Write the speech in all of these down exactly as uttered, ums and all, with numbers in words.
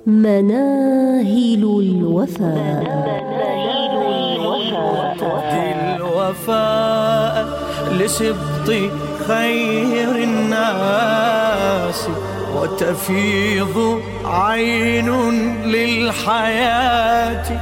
مناهل الوفاء. تهدي الوفاء لسبط خير الناس، وتفيض عين للحياة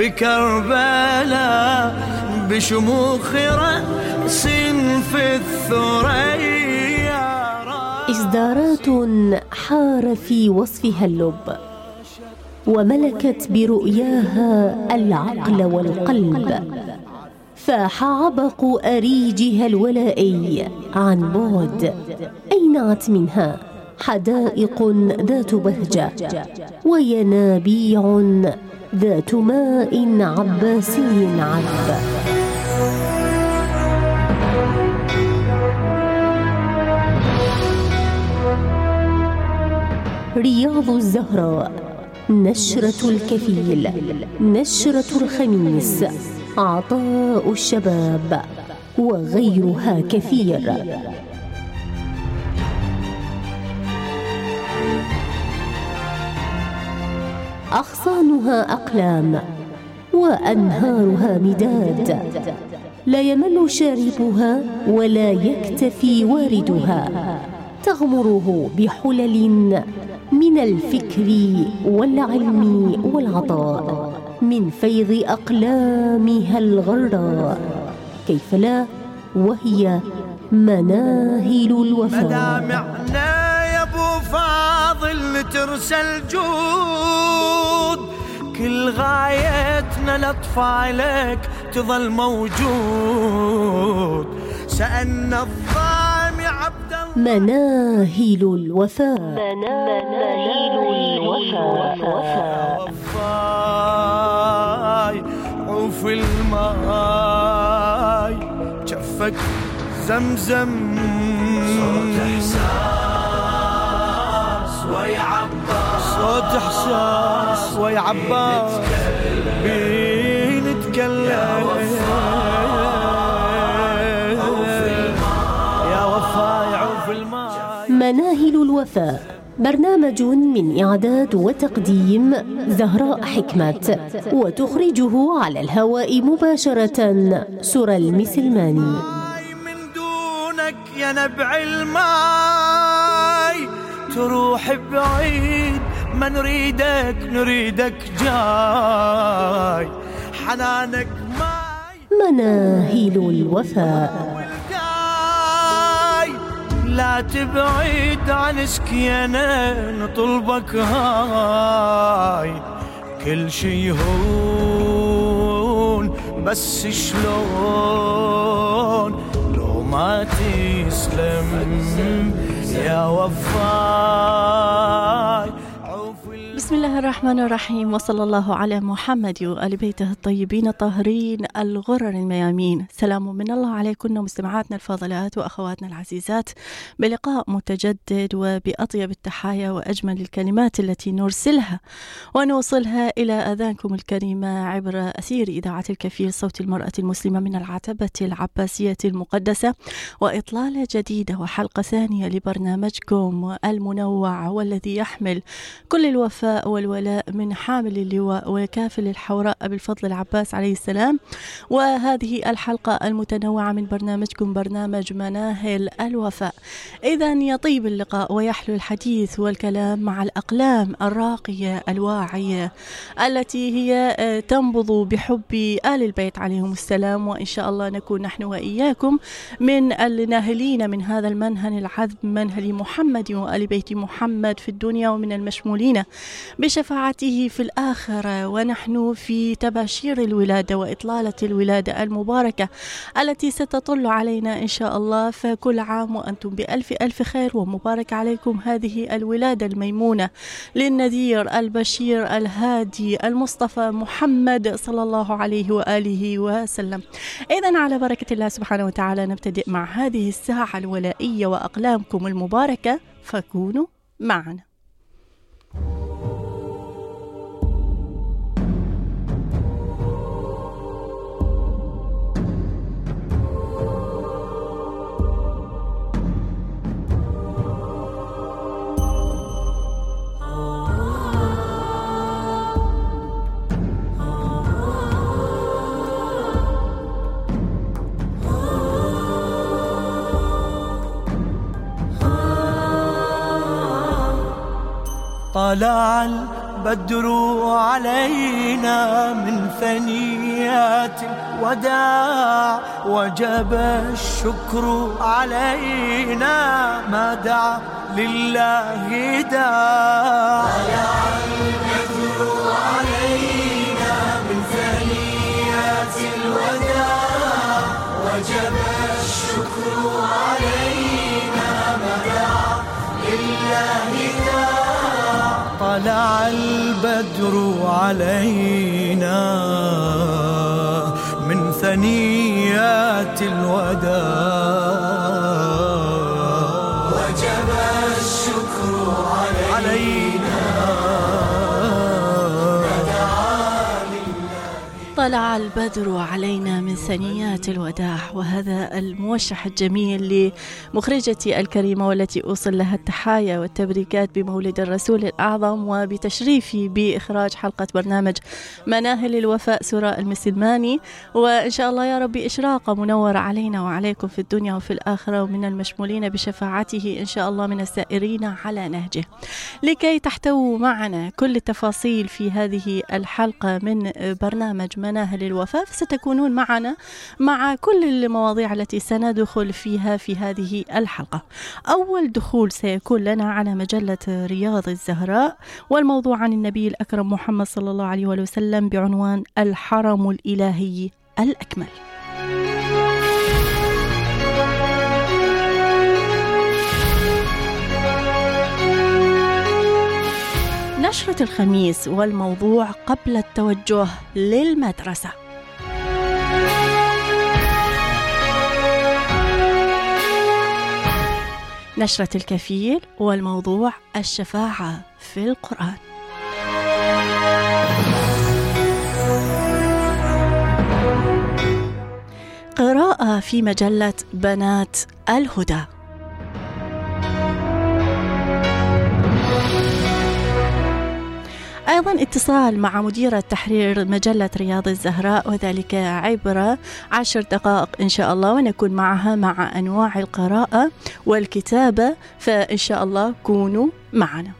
بكربلاء بشموخ رأس في الثريا. إصدارات حار في وصفها اللب، وملكت برؤياها العقل والقلب، فاح عبق أريجها الولائي عن بعد. أينعت منها حدائق ذات بهجة، وينابيع ذات ماء عباسي عذب. رياض الزهراء، نشرة الكفيل، نشرة الخميس، عطاء الشباب، وغيرها كثير. أغصانها أقلام، وأنهارها مداد، لا يمل شاربها ولا يكتفي واردها. تغمره بحلل من الفكر والعلم والعطاء، من فيض أقلامها الغراء. كيف لا وهي مناهل الوفاء. مدامعنا يا ابو فاضل ترسل جود، كل غايتنا لأطفالك تظل موجود. سألنا الظامي عبد الله مناهل الوفاء. مناهل الوفاء. وفاي عوف الماي جفك زمزم، صوت إحساس ويا عباس، صوت إحساس ويا عباس، بنتكلم يا وفاي عوف الماي. مناهل الوفاء برنامج من إعداد وتقديم زهراء حكمت، وتخرجه على الهواء مباشرة سرى المسلماني. من دونك يا نبع الماي تروح بعيد، ما نريدك نريدك جاي، حنانك ماي. مناهل الوفاء. لا تبعد عن سكينة نطلبك هاي، كل شي هون بس شلون لو ما تسلم يا وفاي. بسم الله الرحمن الرحيم، وصلى الله على محمد وآل بيته الطيبين الطاهرين الغرر الميامين. سلام من الله عليكم مستمعاتنا الفاضلات وأخواتنا العزيزات، بلقاء متجدد وبأطيب التحايا وأجمل الكلمات التي نرسلها ونوصلها إلى أذانكم الكريمة عبر أثير إذاعة الكفيل، صوت المرأة المسلمة من العتبة العباسية المقدسة، وإطلالة جديدة وحلقة ثانية لبرنامجكم المنوع والذي يحمل كل الوفاء والولاء من حامل اللواء وكافل الحوراء أبي الفضل العباس عليه السلام. وهذه الحلقة المتنوعة من برنامجكم برنامج مناهل الوفاء. إذن يطيب اللقاء ويحلو الحديث والكلام مع الأقلام الراقية الواعية التي هي تنبض بحب آل البيت عليهم السلام، وإن شاء الله نكون نحن وإياكم من الناهلين من هذا المنهل العذب، منهل محمد وآل بيت محمد في الدنيا، ومن المشمولين بشفاعته في الآخرة، ونحن في تباشير الولادة وإطلالة الولادة المباركة التي ستطل علينا إن شاء الله. فكل عام وأنتم بألف ألف خير، ومبارك عليكم هذه الولادة الميمونة للنذير البشير الهادي المصطفى محمد صلى الله عليه وآله وسلم. إذن على بركة الله سبحانه وتعالى نبتدئ مع هذه الساعة الولائية وأقلامكم المباركة، فكونوا معنا. طلع البدر علينا من ثنيات الوداع وجب الشكر علينا ما دعا لله داع. طلع البدر علينا من ثنيات الوداع وجب الشكر علينا ما دعا لله داع. طلع البدر علينا من ثنيات الوداع وجب الشكر علينا. طلع البدر علينا من ثنيات الوداع، وهذا الموشح الجميل لمخرجتي الكريمة والتي أوصل لها التحايا والتبريكات بمولد الرسول الأعظم وبتشريفي بإخراج حلقة برنامج مناهل الوفاء سراء المسلماني. وإن شاء الله يا ربي إشراقة منورة علينا وعليكم في الدنيا وفي الآخرة، ومن المشمولين بشفاعته إن شاء الله من السائرين على نهجه. لكي تحتووا معنا كل التفاصيل في هذه الحلقة من برنامج مناهل الوفاء، ستكونون معنا مع كل المواضيع التي سندخل فيها في هذه الحلقة. أول دخول سيكون لنا على مجلة رياض الزهراء، والموضوع عن النبي الأكرم محمد صلى الله عليه وسلم بعنوان الحرم الإلهي الأكمل. نشرة الخميس، والموضوع قبل التوجه للمدرسة. نشرة الكفيل، والموضوع الشفاعة في القرآن. قراءة في مجلة بنات الهدى. أيضا اتصال مع مديرة تحرير مجلة رياض الزهراء، وذلك عبر عشر دقائق إن شاء الله، ونكون معها مع أنواع القراءة والكتابة، فإن شاء الله كونوا معنا.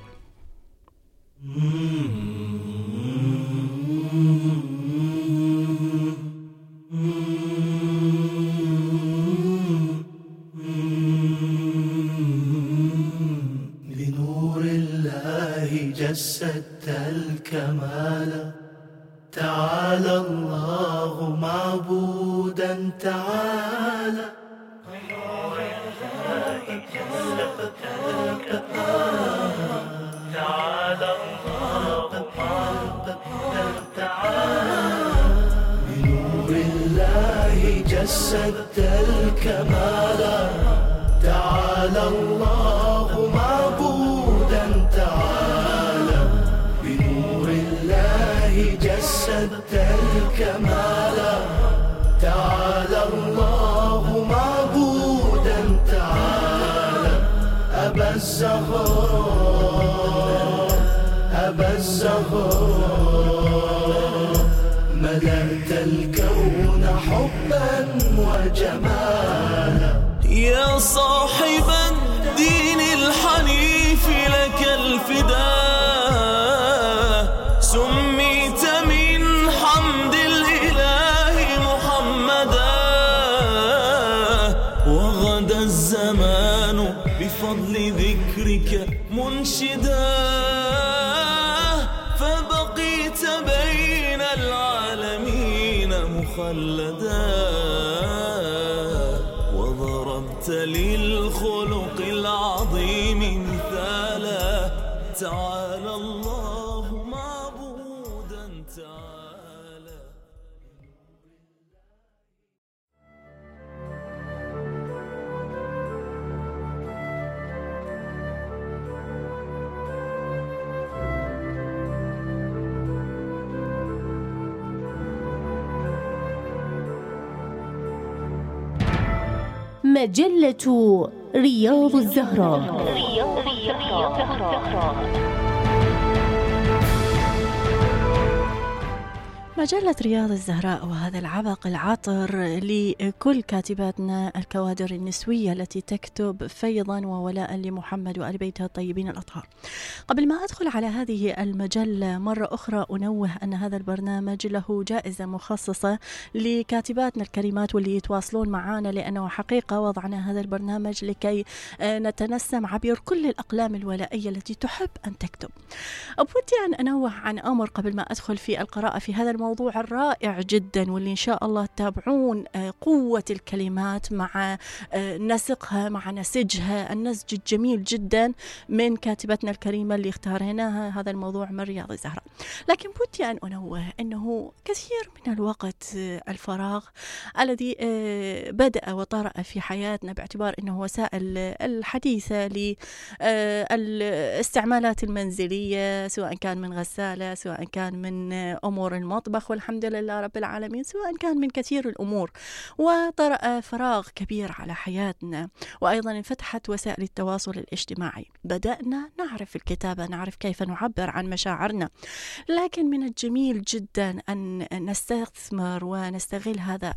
بنور الله جسدت الكمال، تعالى الله معبودا تعالى. بنور الله جسدت الكمال، تعالى الله معبودا تعالى. بنور الله جسدت الكمال، تعالى الله معبودا تعالى. بنور الله جسدت الكمال، تعالى الله معبودا تعالى. أبا الزهراء أبا الزهراء، ملأت الكون حبا وجمالا. يا صاحب الدين الحنيف لك الفداء، سميت من حمد الإله محمدا. وغدا الزمان بفضل ذكرك منشدا، فبقيت بين العالمين مخلدا. للخلق العظيم مثالا، تعالى الله معبودا تعالى. مجلة رياض الزهراء. مجلة رياض الزهراء وهذا العبق العطر لكل كاتباتنا الكوادر النسوية التي تكتب فيضا وولاء لمحمد وآل بيته الطيبين الأطهار. قبل ما أدخل على هذه المجلة مرة أخرى أنوه أن هذا البرنامج له جائزة مخصصة لكاتباتنا الكريمات واللي يتواصلون معنا، لأنه حقيقة وضعنا هذا البرنامج لكي نتنسم عبر كل الأقلام الولائية التي تحب أن تكتب. أبودي أن أنوه عن أمر قبل ما أدخل في القراءة في هذا الموضوع الرائع جدا، واللي إن شاء الله تتابعون قوة الكلمات مع نسقها مع نسجها، النسج الجميل جدا من كاتبتنا الكريمة اللي اختاريناها هذا الموضوع من رياض الزهراء. لكن بدي أن أنوه أنه كثير من الوقت الفراغ الذي بدأ وطرأ في حياتنا باعتبار أنه وسائل الحديثة للاستعمالات المنزلية، سواء كان من غسالة، سواء كان من أمور المطبخ والحمد لله رب العالمين، سواء كان من كثير الأمور، وطرأ فراغ كبير على حياتنا. وأيضا انفتحت وسائل التواصل الاجتماعي، بدأنا نعرف الكتابة، نعرف كيف نعبر عن مشاعرنا، لكن من الجميل جدا أن نستثمر ونستغل هذا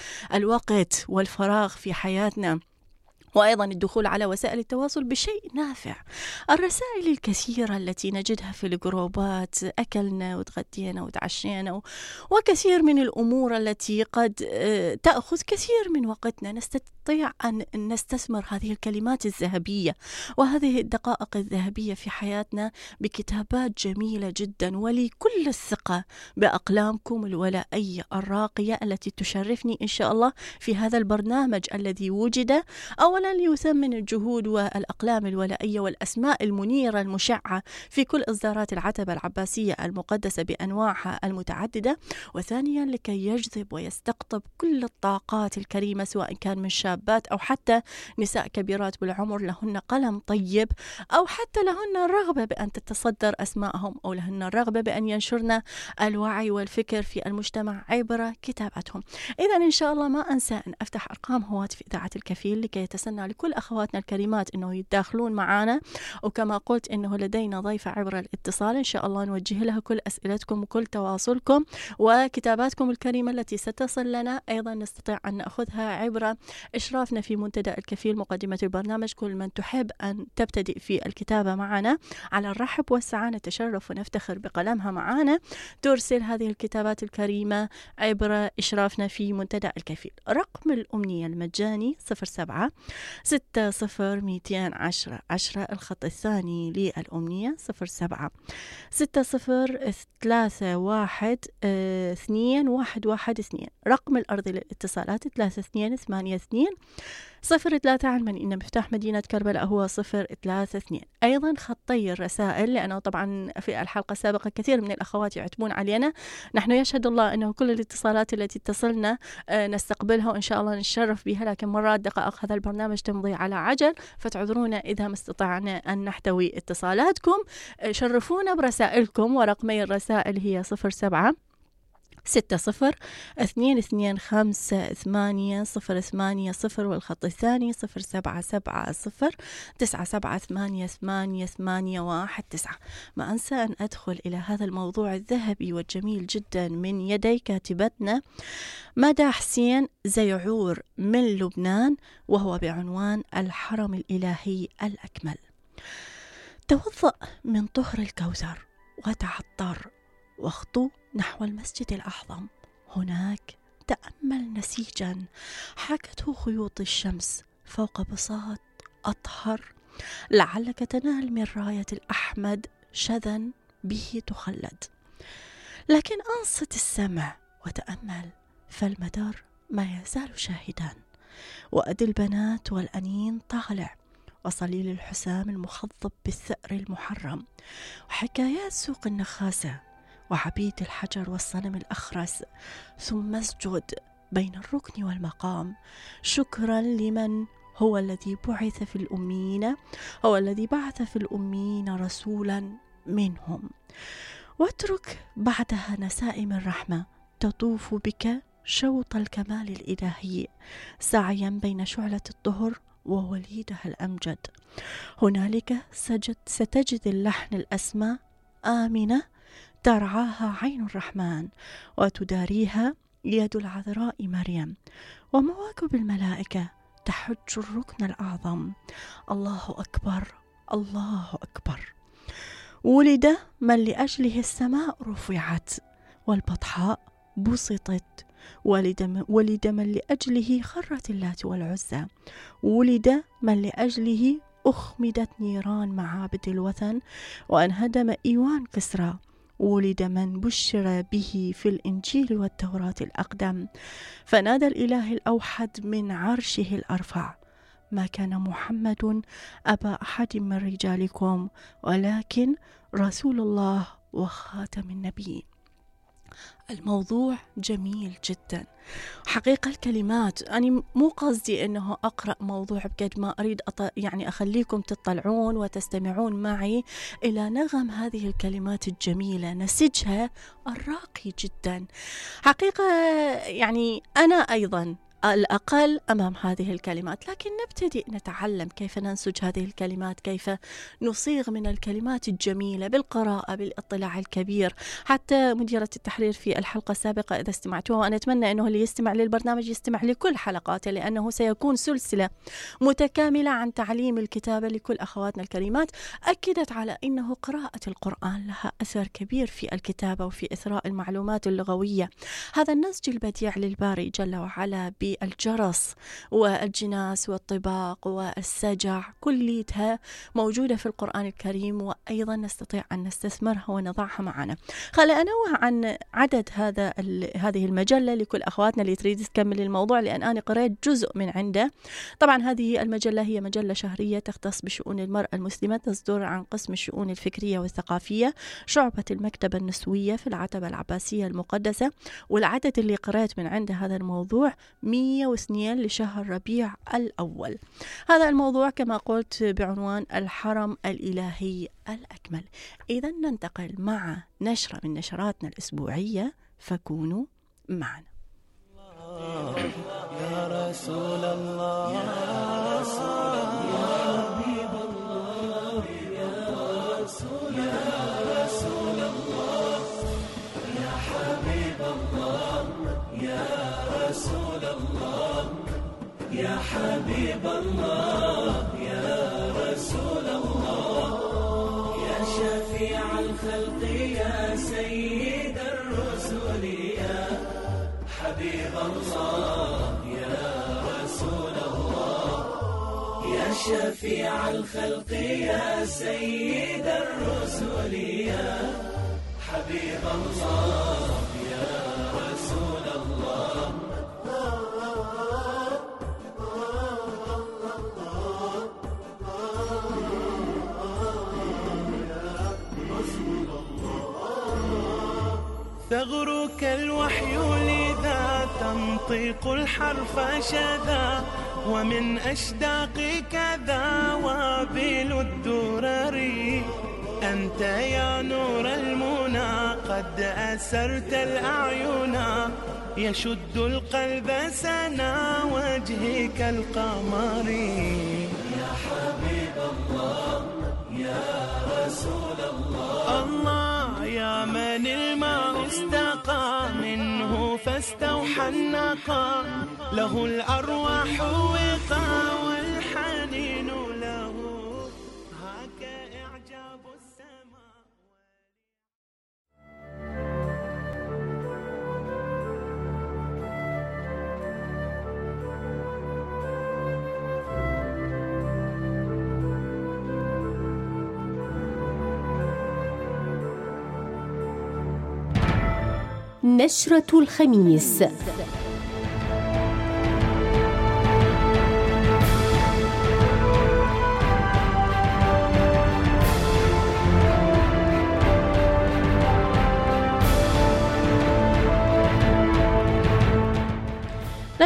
الوقت والفراغ في حياتنا، وأيضا الدخول على وسائل التواصل بشيء نافع. الرسائل الكثيرة التي نجدها في الجروبات، أكلنا وتغدينا وتعشينا وكثير من الأمور التي قد تأخذ كثير من وقتنا، نستطيع أن نستثمر هذه الكلمات الذهبية وهذه الدقائق الذهبية في حياتنا بكتابات جميلة جدا. ولكل الثقة بأقلامكم الولائية الراقية التي تشرفني إن شاء الله في هذا البرنامج الذي وجد أولا ليثمن الجهود والأقلام الولائية والأسماء المنيرة المشعة في كل إصدارات العتبة العباسية المقدسة بأنواعها المتعددة، وثانيا لكي يجذب ويستقطب كل الطاقات الكريمة، سواء كان من شابات أو حتى نساء كبيرات بالعمر لهن قلم طيب، أو حتى لهن الرغبة بأن تتصدر أسمائهم، أو لهن الرغبة بأن ينشرن الوعي والفكر في المجتمع عبر كتاباتهم. إذا إن شاء الله ما أنسى أن أفتح أرقام هواتف إذاعة الكفيل لكي يتسنى لكل أخواتنا الكريمات أنه يتداخلون معنا، وكما قلت أنه لدينا ضيفة عبر الاتصال إن شاء الله نوجه لها كل أسئلتكم وكل تواصلكم وكتاباتكم الكريمة التي ستصل لنا. أيضا نستطيع أن نأخذها عبر إشرافنا في منتدى الكفيل مقدمة البرنامج. كل من تحب أن تبتدئ في الكتابة معنا على الرحب والسعة، نتشرف ونفتخر بقلمها معنا، ترسل هذه الكتابات الكريمة عبر إشرافنا في منتدى الكفيل. رقم الأمنية المجاني صفر سبعة ستة صفر ميتين عشرة عشرة. الخط الثاني للأمنية صفر سبعة ستة صفر ثلاثة واحد اثنين واحد واحد اثنين. رقم الأرضي للاتصالات ثلاثة اثنين ثمانية اثنين صفر ثلاثة. علما إن مفتاح مدينة كربلاء هو صفر ثلاثة اثنين. أيضا خطي الرسائل، لأنه طبعا في الحلقة السابقة كثير من الأخوات يعتمون علينا، نحن يشهد الله أنه كل الاتصالات التي تصلنا نستقبلها وإن شاء الله نتشرف بها، لكن مرات دقائق هذا البرنامج تمضي على عجل، فتعذرونا إذا ما استطعنا أن نحتوي اتصالاتكم. شرفونا برسائلكم، ورقمي الرسائل هي صفر سبعة ستة صفر اثنين اثنين خمسة ثمانية صفر ثمانية صفر، والخط الثاني صفر سبعة سبعة صفر تسعة سبعة ثمانية ثمانية ثمانية واحد تسعة. ما أنسى أن أدخل إلى هذا الموضوع الذهبي والجميل جدا من يدي كاتبتنا مدى حسين زيعور من لبنان، وهو بعنوان الحرم الإلهي الأكمل. توضأ من طهر الكوثر وتعطر واخطو نحو المسجد الأعظم. هناك تأمل نسيجا حكته خيوط الشمس فوق بساط أطهر، لعلك تنال من راية الأحمد شذا به تخلد. لكن أنصت السمع وتأمل، فالمدار ما يزال شاهدا، وأد البنات والأنين طالع، وصليل الحسام المخضب بالثأر المحرم، وحكايات سوق النخاسة، وعبيد الحجر والصنم الأخرس، ثم اسجد بين الركن والمقام شكرا لمن هو الذي بعث في الأمين هو الذي بعث في الأمين رسولا منهم. واترك بعدها نسائم الرحمة تطوف بك شوط الكمال الإلهي، سعيا بين شعلة الطهر ووليدها الأمجد. هنالك سجد ستجد اللحن الأسمى آمنة ترعاها عين الرحمن وتداريها يد العذراء مريم، ومواكب الملائكة تحج الركن الأعظم. الله أكبر، الله أكبر. ولد من لأجله السماء رفعت والبطحاء بسطت، ولد, ولد من لأجله خرت اللات والعزى، ولد من لأجله أخمدت نيران معابد الوثن وانهدم إيوان كسرى، ولد من بشر به في الإنجيل والتوراة الأقدم، فنادى الإله الأوحد من عرشه الأرفع: ما كان محمد أبا أحد من رجالكم ولكن رسول الله وخاتم النبيين. الموضوع جميل جدا حقيقة. الكلمات أنا مو قصدي أنه أقرأ موضوع بقد ما أريد أط... يعني أخليكم تطلعون وتستمعون معي إلى نغم هذه الكلمات الجميلة، نسجها الراقي جدا حقيقة. يعني أنا أيضا الأقل أمام هذه الكلمات، لكن نبتدئ نتعلم كيف ننسج هذه الكلمات، كيف نصيغ من الكلمات الجميلة بالقراءة بالاطلاع الكبير. حتى مديرة التحرير في الحلقة السابقة إذا استمعتوها، وأنا أتمنى أنه اللي يستمع للبرنامج يستمع لكل حلقاته، لأنه سيكون سلسلة متكاملة عن تعليم الكتابة لكل أخواتنا الكريمات، أكدت على أنه قراءة القرآن لها أثر كبير في الكتابة وفي إثراء المعلومات اللغوية. هذا النسج البديع للباري جل وعلا بالجرس والجناس والطباق والسجع كليتها موجودة في القرآن الكريم، وأيضا نستطيع أن نستثمرها ونضعها معنا. خلي أنوه عن عدد هذا هذه المجلة لكل أخواتنا اللي تريد تكمل الموضوع، لأن أنا قرأت جزء من عنده. طبعا هذه المجلة هي مجلة شهرية تختص بشؤون المرأة المسلمة، تصدر عن قسم الشؤون الفكرية والثقافية، شعبة المكتبة النسوية في العتبة العباسية المقدسة. والعدد اللي قرأت من عنده هذا الموضوع مية واثنين لشهر ربيع الأول. هذا الموضوع كما قلت بعنوان الحرم الإلهي الأكمل. إذا ننتقل مع نشرة من نشراتنا الأسبوعية، فكونوا معنا. يا رسول الله يا رسول الله يا حبيب الله يا رسول يا رسول الله يا حبيب الله يا رسول الله يا حبيب الله يا رسول الله يا شفيع الخلق يا سيد الرسل يا حبيب الله يا رسول الله يا شفيع الخلق يا سيد الرسل يا حبيب الله يا رسول الله ثغرك الوحي لذا تنطق الحرف شذا ومن أشداقك ذا وابل الدرر أنت يا نور المنى قد أسرت الأعين يشد القلب سنا وجهك القمر يا حبيب الله يا رسول الله الله يا من الماء استقى منه فاستوحى النقى له الأرواح وقى والحنين له هاك إعجاب السماء. نشرة الخميس.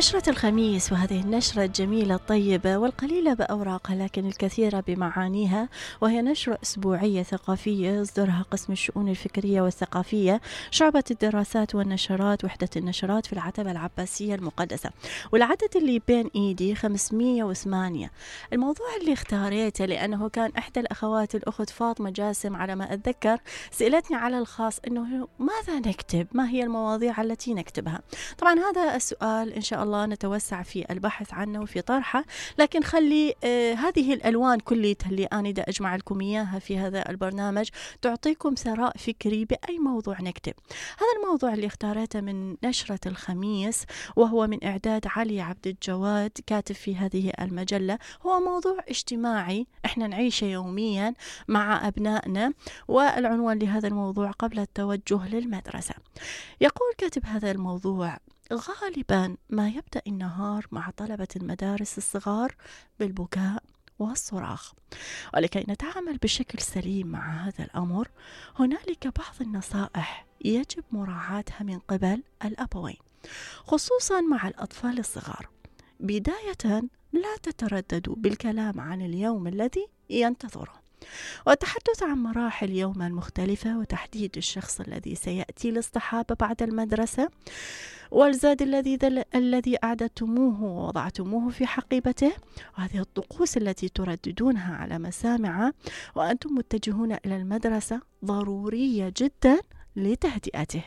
نشرة الخميس، وهذه النشرة الجميلة الطيبة والقليلة بأوراقها لكن الكثيرة بمعانيها، وهي نشرة أسبوعية ثقافية يصدرها قسم الشؤون الفكرية والثقافية شعبة الدراسات والنشرات وحدة النشرات في العتبة العباسية المقدسة. والعدد اللي بين إيدي خمسمية وثمانية. الموضوع اللي اختاريته لأنه كان إحدى الأخوات الأخت فاطمة جاسم على ما أتذكر سألتني على الخاص أنه ماذا نكتب، ما هي المواضيع التي نكتبها. طبعا هذا السؤال إن شاء الله نتوسع في البحث عنه وفي طرحه، لكن خلي آه هذه الألوان كليتها اللي أنا دا أجمع لكم إياها في هذا البرنامج تعطيكم ثراء فكري بأي موضوع نكتب. هذا الموضوع اللي اختارته من نشرة الخميس وهو من إعداد علي عبد الجواد كاتب في هذه المجلة، هو موضوع اجتماعي احنا نعيشه يوميا مع أبنائنا، والعنوان لهذا الموضوع قبل التوجه للمدرسة. يقول كاتب هذا الموضوع: غالبا ما يبدأ النهار مع طلبة المدارس الصغار بالبكاء والصراخ، ولكي نتعامل بشكل سليم مع هذا الأمر هنالك بعض النصائح يجب مراعاتها من قبل الأبوين، خصوصا مع الأطفال الصغار. بداية، لا تترددوا بالكلام عن اليوم الذي ينتظره، والتحدث عن مراحل يوم المختلفة، وتحديد الشخص الذي سيأتي لاصطحابه بعد المدرسة، والزاد الذي الذي أعددتموه ووضعتموه في حقيبته، وهذه الطقوس التي ترددونها على مسامع وأنتم متجهون إلى المدرسة ضرورية جدا لتهدئته.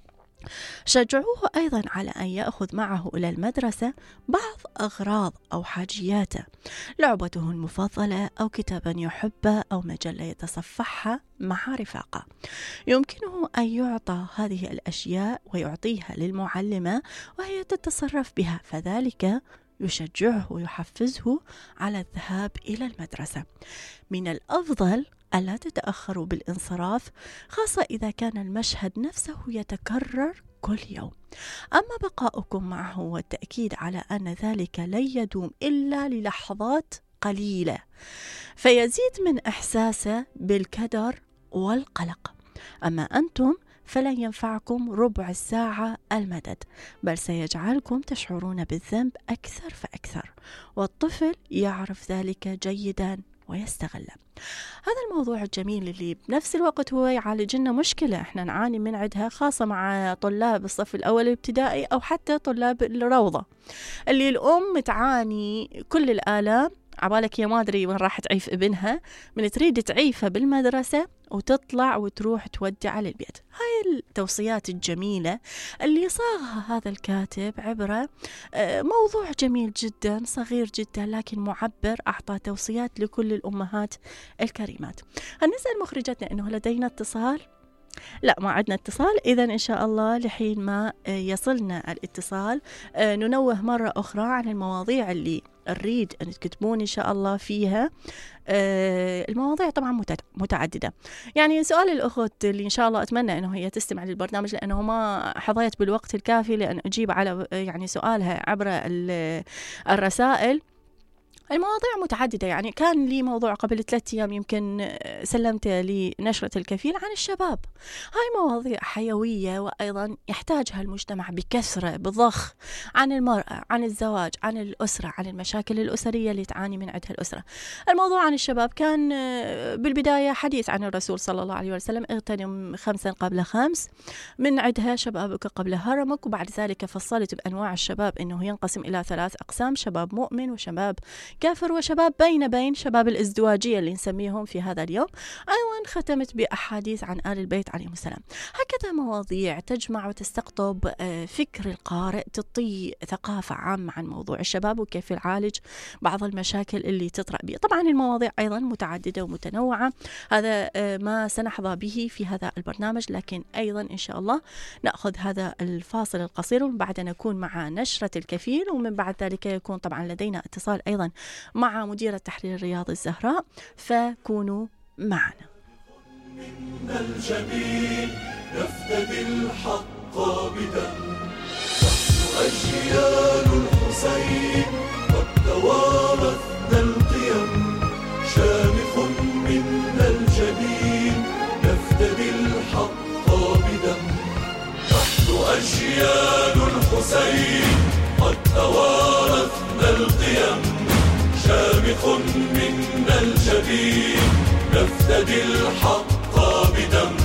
شجعوه أيضا على أن يأخذ معه إلى المدرسة بعض أغراض أو حاجياته، لعبته المفضلة أو كتابا يحبه أو مجلة يتصفحها مع رفاقه. يمكنه أن يعطى هذه الأشياء ويعطيها للمعلمة وهي تتصرف بها، فذلك يشجعه ويحفزه على الذهاب إلى المدرسة. من الأفضل ألا تتأخروا بالانصراف، خاصة إذا كان المشهد نفسه يتكرر كل يوم. أما بقاؤكم معه والتأكيد على أن ذلك لن يدوم إلا للحظات قليلة، فيزيد من إحساسه بالكدر والقلق. أما أنتم فلن ينفعكم ربع الساعة المدد، بل سيجعلكم تشعرون بالذنب أكثر فأكثر، والطفل يعرف ذلك جيدا ويستغله. هذا الموضوع الجميل اللي بنفس الوقت هو يعالج لنا مشكلة احنا نعاني من عندها، خاصة مع طلاب الصف الأول الابتدائي أو حتى طلاب الروضة، اللي الأم تعاني كل الآلام. عبالك يا ما أدري وين راح تعيف ابنها، من تريد تعيفه بالمدرسة وتطلع وتروح تودع على البيت. هاي التوصيات الجميلة اللي صاغها هذا الكاتب عبر موضوع جميل جدا صغير جدا لكن معبر، أعطى توصيات لكل الأمهات الكريمات. هنسأل مخرجتنا أنه لدينا اتصال. لا، ما عندنا اتصال. إذن إن شاء الله لحين ما يصلنا الاتصال ننوه مرة أخرى عن المواضيع اللي نريد أن تكتبون إن شاء الله فيها. المواضيع طبعا متعددة. يعني سؤال الأخت اللي إن شاء الله أتمنى أنه هي تستمع للبرنامج، لأنه ما حظيت بالوقت الكافي لأن أجيب على يعني سؤالها عبر الرسائل. المواضيع متعددة، يعني كان لي موضوع قبل ثلاثة أيام يمكن سلمت لنشرة الكفيل عن الشباب. هاي مواضيع حيوية وأيضا يحتاجها المجتمع بكثرة بضخ، عن المرأة، عن الزواج، عن الأسرة، عن المشاكل الأسرية اللي تعاني من عندها الأسرة. الموضوع عن الشباب كان بالبداية حديث عن الرسول صلى الله عليه وسلم: اغتنم خمسا قبل خمس، من عندها شبابك قبل هرمك. وبعد ذلك فصلت بأنواع الشباب أنه ينقسم إلى ثلاث أقسام: شباب مؤمن، وشباب كافر، وشباب بين بين، شباب الازدواجية اللي نسميهم في هذا اليوم. أيضا ختمت بأحاديث عن آل البيت عليهم السلام. هكذا مواضيع تجمع وتستقطب فكر القارئ، تعطي ثقافة عامة عن موضوع الشباب وكيف يعالج بعض المشاكل اللي تطرأ به. طبعا المواضيع أيضا متعددة ومتنوعة، هذا ما سنحظى به في هذا البرنامج، لكن أيضا إن شاء الله نأخذ هذا الفاصل القصير ومن بعد نكون مع نشرة الكفيل، ومن بعد ذلك يكون طبعا لدينا اتصال أيضا مع مديرة تحرير رياض الزهراء، فكونوا معنا. من الجميل نفتدي الحق بدم، نحن أجيال الحسين قد توارثنا القيم، شامخ منا الجميل نفتدي الحق بدم، نحن أجيال الحسين قد توارثنا شامخ منا الجبين نفتدي الحق بدم.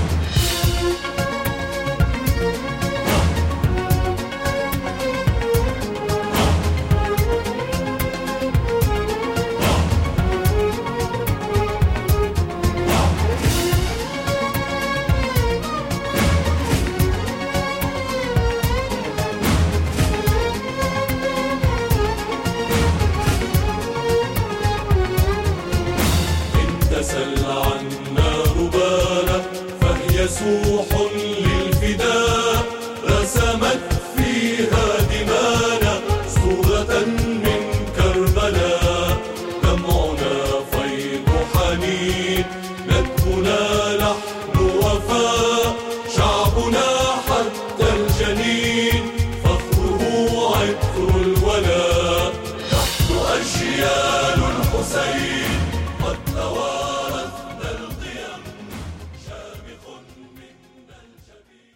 تسل عنا ربانا فهي سوح للفداء رسمت فيها دمانا صورة من كربلاء. دمعنا فيض حنين ندبنا لحن وفاء شعبنا حتى الجنين فخره عطر الولاء. نحن أجيال الحسين قد توارثنا القيم شامخ منا الجبين.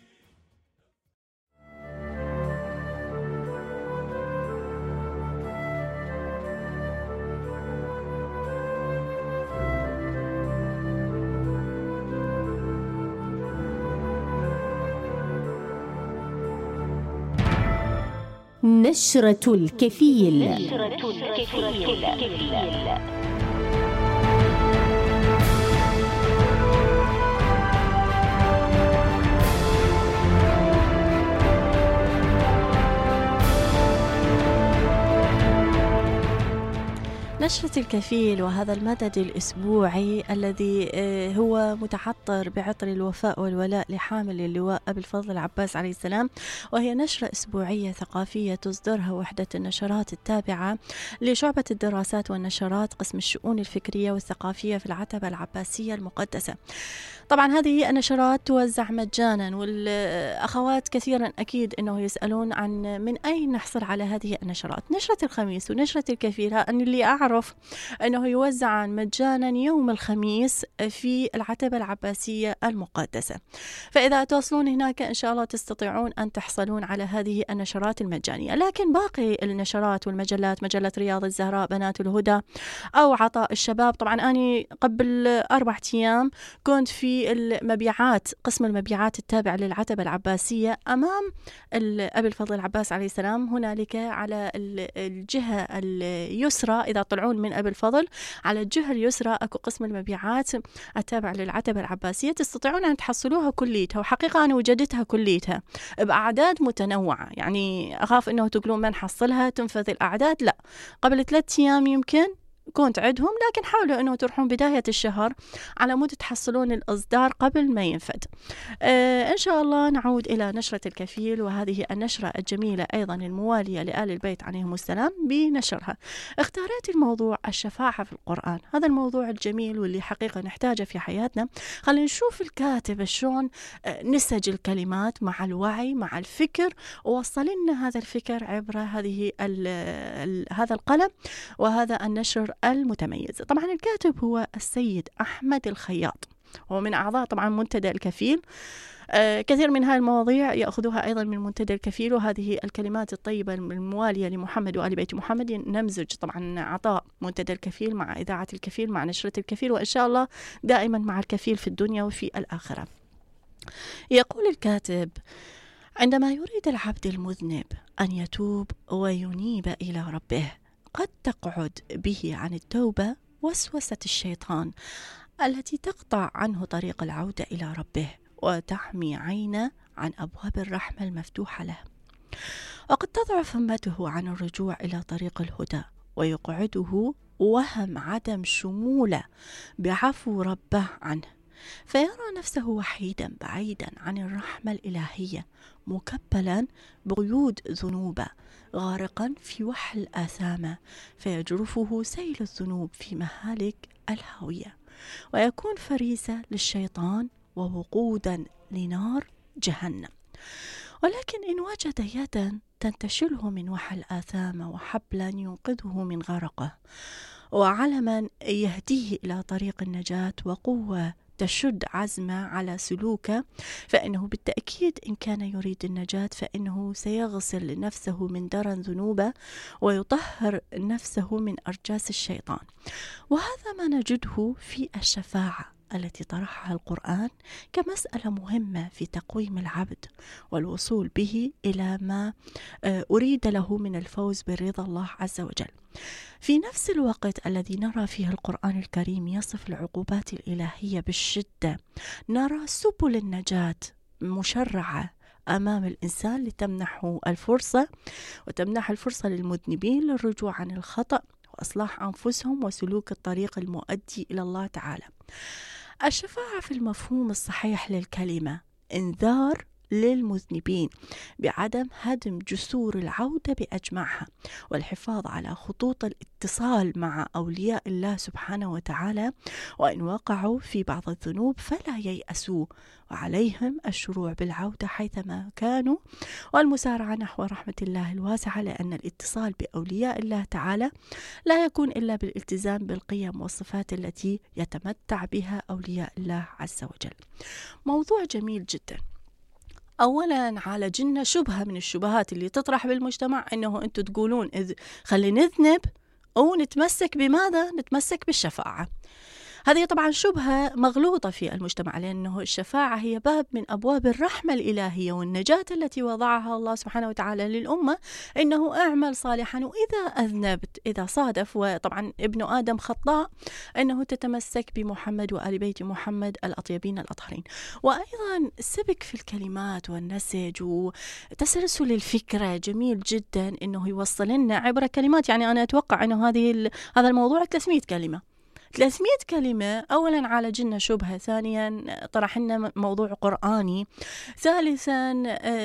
نشرة الكفيل. نشرة الكفيل وهذا المدد الأسبوعي الذي هو متعطر بعطر الوفاء والولاء لحامل اللواء أبي الفضل العباس عليه السلام، وهي نشرة أسبوعية ثقافية تصدرها وحدة النشرات التابعة لشعبة الدراسات والنشرات قسم الشؤون الفكرية والثقافية في العتبة العباسية المقدسة. طبعا هذه النشرات توزع مجانا، والأخوات كثيرا أكيد أنه يسألون عن من أين نحصل على هذه النشرات. نشرة الخميس ونشرة الكفيل أن اللي أعرف أنه يوزع مجانا يوم الخميس في العتبة العباسية المقدسة، فإذا توصلون هناك إن شاء الله تستطيعون أن تحصلون على هذه النشرات المجانية. لكن باقي النشرات والمجلات، مجلة رياض الزهراء، بنات الهدى أو عطاء الشباب، طبعا أنا قبل أربعة أيام كنت في المبيعات قسم المبيعات التابع للعتبة العباسية أمام أبي الفضل العباس عليه السلام. هنالك على الجهة اليسرى إذا طلعون من أبي الفضل على الجهة اليسرى أكو قسم المبيعات التابع للعتبة العباسية، تستطيعون أن تحصلوها كليتها، وحقيقة أنا وجدتها كليتها بأعداد متنوعة. يعني أخاف أنه تقولون من حصلها تنفذ الأعداد، لا، قبل ثلاثة أيام يمكن كنت عندهم، لكن حاولوا أنه تروحون بداية الشهر على مود تحصلون الإصدار قبل ما ينفد. آه إن شاء الله نعود إلى نشرة الكفيل، وهذه النشرة الجميلة أيضا الموالية لآل البيت عليهم السلام بنشرها. اختارت الموضوع الشفاعة في القرآن، هذا الموضوع الجميل واللي حقيقة نحتاجه في حياتنا. خلينا نشوف الكاتب شلون آه نسج الكلمات مع الوعي مع الفكر، ووصل لنا هذا الفكر عبر هذه ال ال هذا القلم وهذا النشر المتميز. طبعا الكاتب هو السيد أحمد الخياط، هو من أعضاء طبعا منتدى الكفيل. آه كثير من هذه المواضيع يأخذوها أيضا من منتدى الكفيل، وهذه الكلمات الطيبة الموالية لمحمد وآل بيت محمد نمزج طبعا عطاء منتدى الكفيل مع إذاعة الكفيل مع نشرة الكفيل، وإن شاء الله دائما مع الكفيل في الدنيا وفي الآخرة. يقول الكاتب: عندما يريد العبد المذنب أن يتوب وينيب إلى ربه قد تقعد به عن التوبة وسوسة الشيطان التي تقطع عنه طريق العودة إلى ربه وتحمي عينه عن أبواب الرحمة المفتوحة له، وقد تضعف همته عن الرجوع إلى طريق الهدى ويقعده وهم عدم شموله بعفو ربه عنه، فيرى نفسه وحيدا بعيدا عن الرحمة الإلهية مكبلا بقيود ذنوبه غارقا في وحل آثامه، فيجرفه سيل الذنوب في مهالك الهاوية، ويكون فريسة للشيطان ووقودا لنار جهنم. ولكن إن وجد يدا تنتشله من وحل آثامه وحبلا ينقذه من غرقه وعلما يهديه إلى طريق النجاة وقوة تشد عزمه على سلوكه، فإنه بالتأكيد إن كان يريد النجاة فإنه سيغسل نفسه من درن ذنوبه ويطهر نفسه من أرجاس الشيطان. وهذا ما نجده في الشفاعة التي طرحها القرآن كمسألة مهمة في تقويم العبد والوصول به إلى ما أريد له من الفوز برضا الله عز وجل. في نفس الوقت الذي نرى فيه القرآن الكريم يصف العقوبات الإلهية بالشدة، نرى سبل النجاة مشرعة أمام الإنسان لتمنحه الفرصة وتمنح الفرصة للمذنبين للرجوع عن الخطأ وإصلاح أنفسهم وسلوك الطريق المؤدي إلى الله تعالى. الشفاعة في المفهوم الصحيح للكلمة إنذار للمذنبين بعدم هدم جسور العودة بأجمعها والحفاظ على خطوط الاتصال مع أولياء الله سبحانه وتعالى، وإن وقعوا في بعض الذنوب فلا ييأسوا وعليهم الشروع بالعودة حيثما كانوا والمسارعة نحو رحمة الله الواسعة، لأن الاتصال بأولياء الله تعالى لا يكون إلا بالالتزام بالقيم والصفات التي يتمتع بها أولياء الله عز وجل. موضوع جميل جدا. أولا عالجنا شبهة من الشبهات اللي تطرح بالمجتمع، أنه أنتم تقولون إذ خلي نذنب أو نتمسك بماذا؟ نتمسك بالشفاعة. هذه طبعا شبهة مغلوطة في المجتمع، لأنه الشفاعة هي باب من أبواب الرحمة الإلهية والنجاة التي وضعها الله سبحانه وتعالى للأمة، إنه أعمل صالحا وإذا أذنبت إذا صادف، وطبعا ابن آدم خطاء، أنه تتمسك بمحمد وآل بيت محمد الأطيبين الأطهرين. وأيضا سبك في الكلمات والنسج وتسلسل الفكرة جميل جدا، إنه يوصل لنا عبر كلمات. يعني أنا أتوقع أنه هذه هذا الموضوع ثلاثمئة كلمة ثلاثمئة كلمة. أولا عالجنا شبهة، ثانيا طرح لنا موضوع قرآني، ثالثا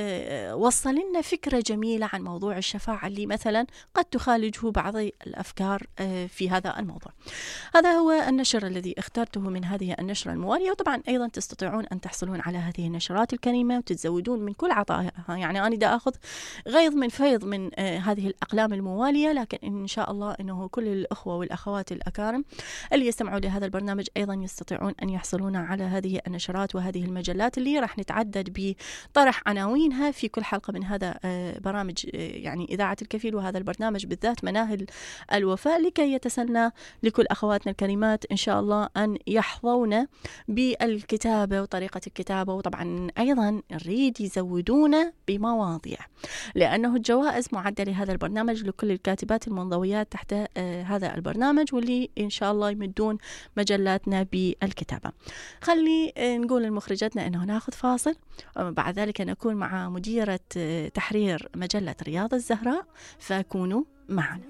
وصل لنا فكرة جميلة عن موضوع الشفاعة اللي مثلا قد تخالجه بعض الأفكار في هذا الموضوع. هذا هو النشر الذي اخترته من هذه النشرة الموالية، وطبعا أيضا تستطيعون أن تحصلون على هذه النشرات الكريمة وتتزودون من كل عطائها. يعني أنا دا أخذ غيظ من فيض من هذه الأقلام الموالية، لكن إن شاء الله أنه كل الأخوة والأخوات الأكارم اللي يستمعوا لهذا البرنامج أيضا يستطيعون أن يحصلون على هذه النشرات وهذه المجلات اللي راح نتعدد بطرح عناوينها في كل حلقة من هذا برامج يعني إذاعة الكفيل، وهذا البرنامج بالذات مناهل الوفاء، لكي يتسنى لكل أخواتنا الكريمات إن شاء الله أن يحظون بالكتابة وطريقة الكتابة، وطبعا أيضا نريد يزودون بمواضيع، لأنه الجوائز معدة لهذا البرنامج لكل الكاتبات المنضويات تحت هذا البرنامج، واللي إن شاء الله يمدون مجلاتنا بالكتابة. خلي نقول لمخرجتنا أنه ناخذ فاصل، وبعد ذلك نكون مع مديرة تحرير مجلة رياض الزهراء، فكونوا معنا.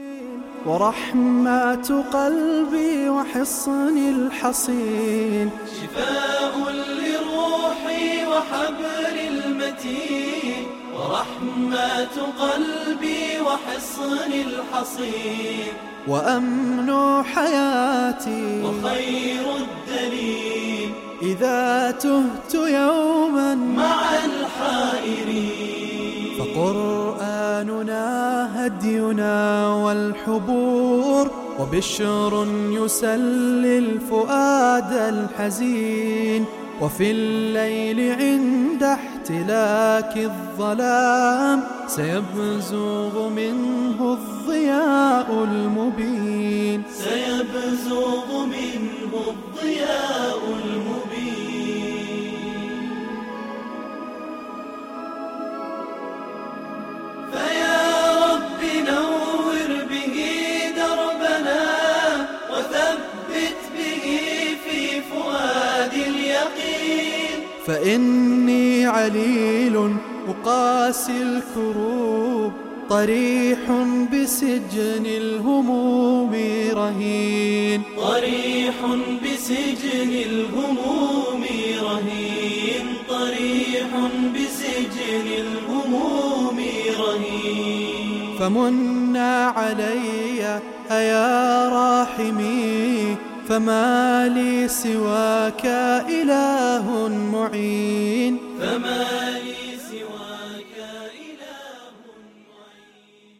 ورحمة قلبي وحصن الحصين، شفاء لروحي وحبل المتين، ورحمة قلبي وحصن الحصين، وأمن حياتي وخير الدليل إذا تهت يوما مع الحائرين. فقرآننا هدينا والحبور، وبشر يسلي الفؤاد الحزين، وفي الليل عند احتلاك الظلام سيبزغ منه الضياء المبين، سيبزغ منه الضياء المبين. فيا رب نور به دربنا، وثبت به في فؤاد اليقين. فإني عليل أقاسي الكروب، طريح بسجن الهموم رهين، طريح بسجن الهموم رهين، طريح بسجن الهموم رهين. فمن علي أيا راحمي، فما لي سواك إله معين، فما لي سواك إله معين.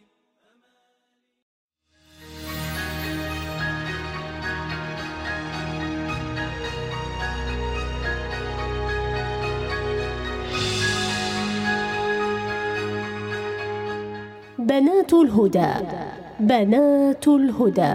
بنات الهدى. بنات الهدى.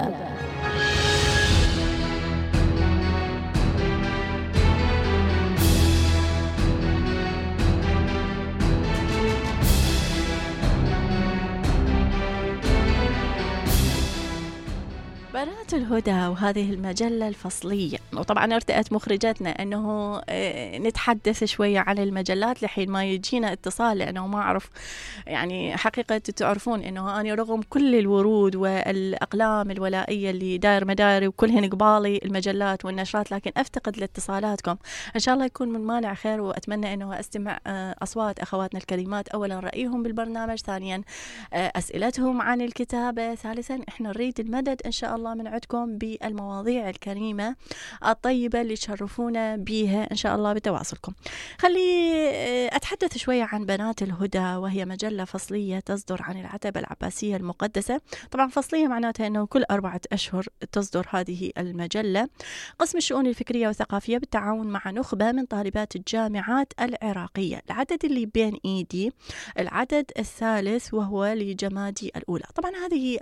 بنات الهدى، وهذه المجلة الفصلية. وطبعا ارتأت مخرجتنا أنه نتحدث شوية عن المجلات لحين ما يجينا اتصال، لأنه ما أعرف يعني حقيقة تعرفون أنه أنا رغم كل الورود والأقلام الولائية اللي داير مداري وكلهن قبالي المجلات والنشرات، لكن أفتقد لاتصالاتكم. إن شاء الله يكون من مانع خير، وأتمنى أنه أستمع أصوات أخواتنا الكريمات، أولا رأيهم بالبرنامج، ثانيا أسئلتهم عن الكتابة، ثالثا إحنا نريد المدد إن شاء الله من عندكم بالمواضيع الكريمة الطيبة اللي تشرفونا بيها إن شاء الله بتواصلكم. خلي أتحدث شوية عن بنات الهدى، وهي مجلة فصلية تصدر عن العتبة العباسية المقدسة. طبعا فصلية معناتها أنه كل أربعة أشهر تصدر هذه المجلة. قسم الشؤون الفكرية والثقافية بالتعاون مع نخبة من طالبات الجامعات العراقية. العدد اللي بين إيدي العدد الثالث، وهو لجمادي الأولى. طبعا هذه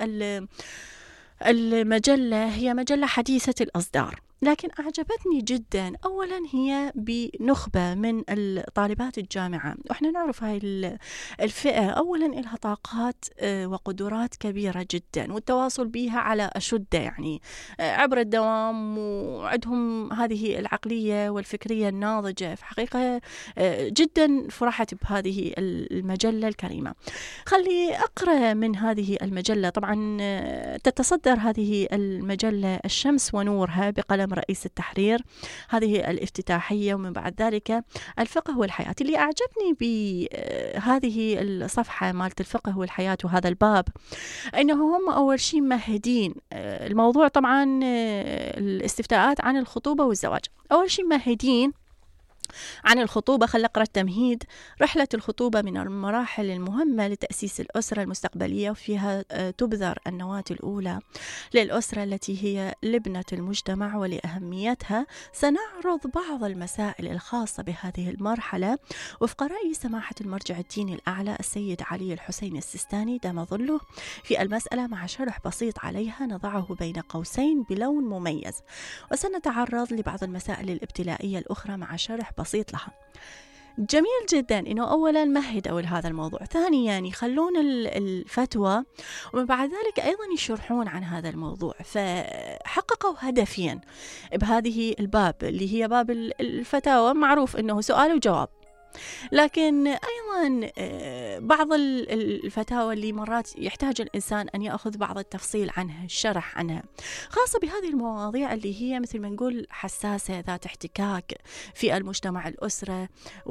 المجلة هي مجلة حديثة الأصدار، لكن أعجبتني جدا. أولا هي بنخبة من الطالبات الجامعة، وإحنا نعرف هاي الفئة أولا إلها طاقات وقدرات كبيرة جدا، والتواصل بها على أشده يعني عبر الدوام، وعندهم هذه العقلية والفكرية الناضجة. في حقيقة جدا فرحت بهذه المجلة الكريمة. خلي أقرأ من هذه المجلة. طبعا تتصدر هذه المجلة الشمس ونورها بقلم رئيس التحرير، هذه الافتتاحية، ومن بعد ذلك الفقه والحياة. اللي أعجبني بهذه الصفحة مالت الفقه والحياة وهذا الباب إنه هم أول شيء مهدين الموضوع. طبعا الاستفتاءات عن الخطوبة والزواج، أول شيء مهدين عن الخطوبة. خلق أقرأ التمهيد. رحلة الخطوبة من المراحل المهمة لتأسيس الأسرة المستقبلية، وفيها تبذر النواة الأولى للأسرة التي هي لبنة المجتمع ولأهميتها. سنعرض بعض المسائل الخاصة بهذه المرحلة وفق رأي سماحة المرجع الديني الأعلى السيد علي الحسين السيستاني دام ظله في المسألة، مع شرح بسيط عليها نضعه بين قوسين بلون مميز. وسنتعرض لبعض المسائل الابتلائية الأخرى مع شرح بسيط لها. جميل جدا إنه أولا مهدوا لهذا الموضوع، ثانيا يخلون الفتوى، ومن بعد ذلك أيضا يشرحون عن هذا الموضوع. فحققوا هدفين بهذه الباب اللي هي باب الفتاوى. معروف إنه سؤال وجواب، لكن أيضا بعض الفتاوى اللي مرات يحتاج الإنسان أن يأخذ بعض التفصيل عنها، الشرح عنها، خاصة بهذه المواضيع اللي هي مثل ما نقول حساسة، ذات احتكاك في المجتمع، الأسرة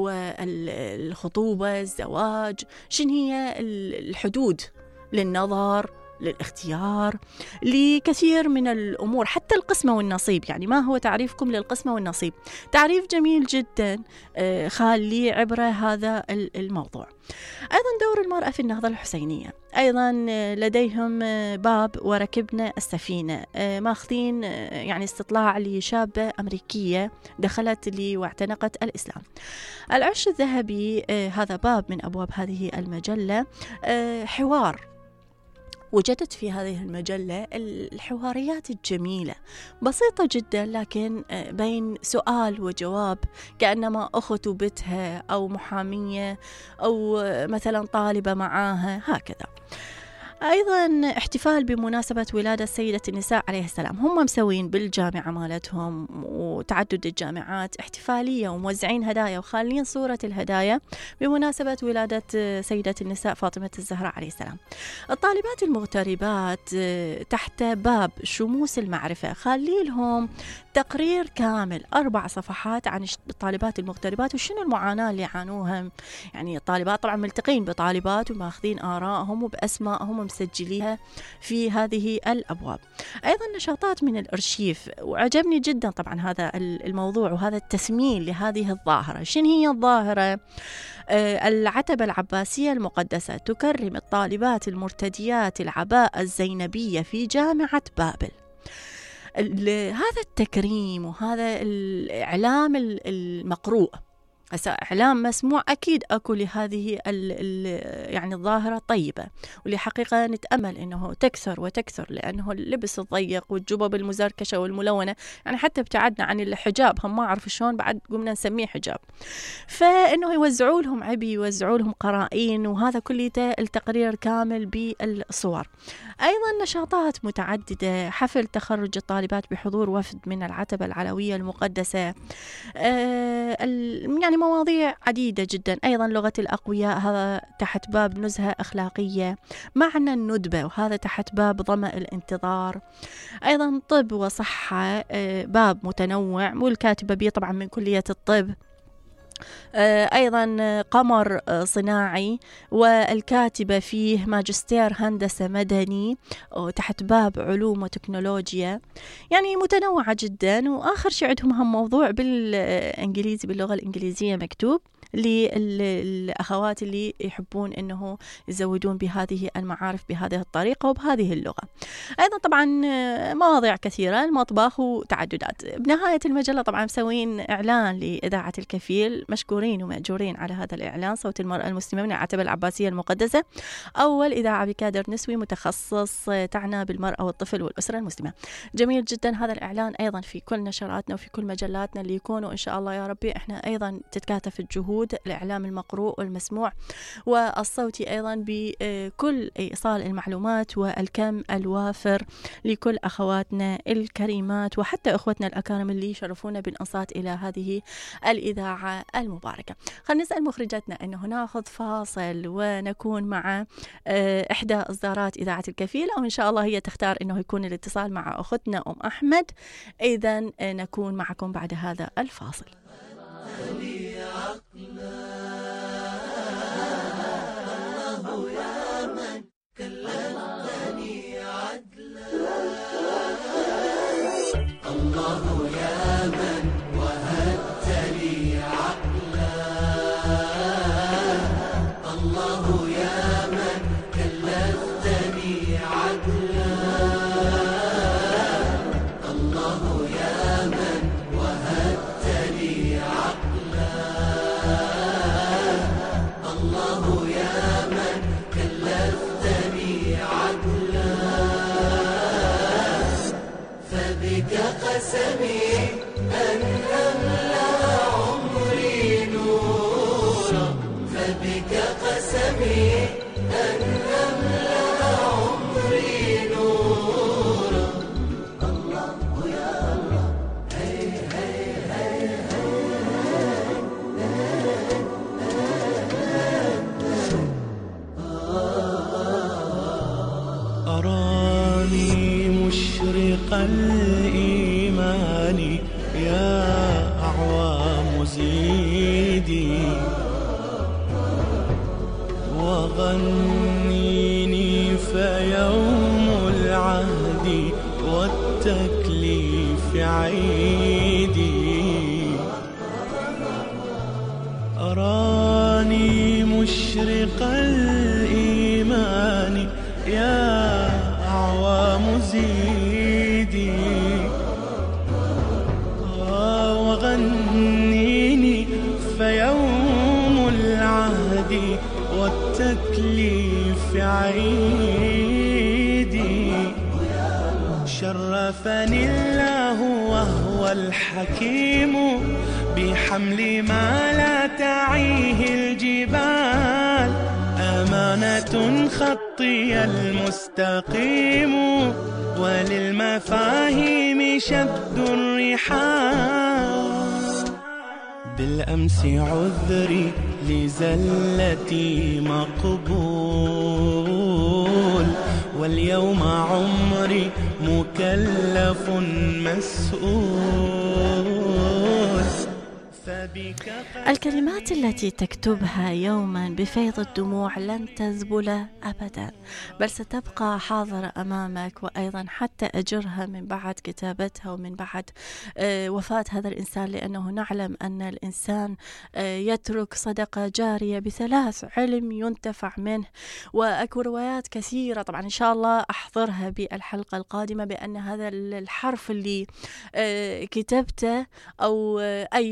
والخطوبة، الزواج، شنو هي الحدود للنظر، للاختيار، لكثير من الأمور، حتى القسمة والنصيب. يعني ما هو تعريفكم للقسمة والنصيب؟ تعريف جميل جدا خالي عبر هذا الموضوع. أيضا دور المرأة في النهضة الحسينية، أيضا لديهم باب وركبنا السفينة، ماخذين يعني استطلاع لشابة أمريكية دخلت لي واعتنقت الإسلام. العش الذهبي، هذا باب من أبواب هذه المجلة. حوار، وجدت في هذه المجلة الحواريات الجميلة بسيطة جدا، لكن بين سؤال وجواب، كأنما أخت بتها أو محامية أو مثلا طالبة معاها هكذا. أيضا احتفال بمناسبة ولادة سيدة النساء عليه السلام، هم مسوين بالجامعة مالتهم وتعدد الجامعات احتفالية وموزعين هدايا وخالين صورة الهدايا بمناسبة ولادة سيدة النساء فاطمة الزهراء عليه السلام. الطالبات المغتربات تحت باب شموس المعرفة، خالي لهم تقرير كامل أربع صفحات عن الطالبات المغتربات وشنو المعاناة اللي يعانوها. يعني الطالبات طبعا ملتقين بطالبات وماخذين آرائهم وبأسمائهم ومسجليها في هذه الأبواب. أيضا نشاطات من الأرشيف، وعجبني جدا طبعا هذا الموضوع وهذا التسميل لهذه الظاهرة. شنو هي الظاهرة؟ آه العتبة العباسية المقدسة تكرم الطالبات المرتديات العباءة الزينبية في جامعة بابل. هذا التكريم وهذا الإعلام المقروء هسا إعلام مسموع أكيد أكو لهذه ال ال يعني الظاهرة طيبة، واللي حقيقة نتأمل أنه تكثر وتكثر، لأنه اللبس الضيق والجبب المزركشة والملونة، يعني حتى ابتعدنا عن الحجاب، هم ما أعرف شلون بعد قمنا نسميه حجاب، فإنه يوزعوا لهم عبي، يوزعوا لهم قرائن، وهذا كله التقرير كامل بالصور. أيضا نشاطات متعددة، حفل تخرج الطالبات بحضور وفد من العتبة العلوية المقدسة، آه يعني مواضيع عديدة جدا. أيضا لغة الأقوياء، هذا تحت باب نزهة أخلاقية. معنى الندبة، وهذا تحت باب ظمأ الانتظار. أيضا طب وصحة، آه باب متنوع، والكاتبة به طبعا من كلية الطب. أيضا قمر صناعي، والكاتبة فيه ماجستير هندسة مدني تحت باب علوم وتكنولوجيا، يعني متنوعة جدا. وآخر شيء عندهم هم موضوع بالإنجليزي، باللغة الإنجليزية مكتوب للأخوات اللي يحبون أنه يزودون بهذه المعارف بهذه الطريقة وبهذه اللغة. أيضا طبعا مواضيع كثيرة، المطبخ وتعددات. بنهاية المجلة طبعا مسوين إعلان لإذاعة الكفيل، مشكورين ومأجورين على هذا الإعلان. صوت المرأة المسلمة من العتبة العباسية المقدسة، أول إذاعة بكادر نسوي متخصص تعنى بالمرأة والطفل والأسرة المسلمة. جميل جدا هذا الإعلان، أيضا في كل نشراتنا وفي كل مجلاتنا اللي يكونوا إن شاء الله يا ربي إحنا أيضا تتكاتف الجهود، الإعلام المقروء والمسموع والصوتي، أيضا بكل إيصال المعلومات والكم الوافر لكل أخواتنا الكريمات وحتى أخوتنا الأكارم اللي يشرفونا بالإنصات إلى هذه الإذاعة المباركة. خلينا نسأل مخرجتنا أنه ناخذ فاصل ونكون مع إحدى إصدارات إذاعة الكفيل، أو إن شاء الله هي تختار أنه يكون الاتصال مع أختنا أم أحمد. إذن نكون معكم بعد هذا الفاصل. الله يا من كلمتني عدلا، الله يا من وهبت لي عقلا، الله يا من كلمتني عدلا، الله يا من وهبت لي عقلا، الله يا من كلفتني عدلا، فبك قسمي أن أملأ عمري نورا، فبك قسمي أن أملأ عمري نورا، الله يا الله هي هي هي أراني مشرق الإيمان يا أعوام زيدي، وغنيني فيوم العهد والتكليف عيدي، أراني مشرق الإيمان يا أعوام زيدي، وغنيني فيوم العهد والتكليف عيدي، شرفني الله وهو الحكيم بحمل ما لا تعيه الجبال، أمانة خطي المستقيم وللمفاهيم شد الرحال، بالأمس عذري لزلتي مقبول، واليوم عمري مكلف مسؤول. الكلمات التي تكتبها يوما بفيض الدموع لن تذبل أبدا، بل ستبقى حاضرة أمامك، وأيضا حتى أجرها من بعد كتابتها ومن بعد وفاة هذا الإنسان، لأنه نعلم أن الإنسان يترك صدقة جارية بثلاث: علم ينتفع منه، وأكو روايات كثيرة طبعا إن شاء الله أحضرها بالحلقة القادمة، بأن هذا الحرف اللي كتبته أو أي أخت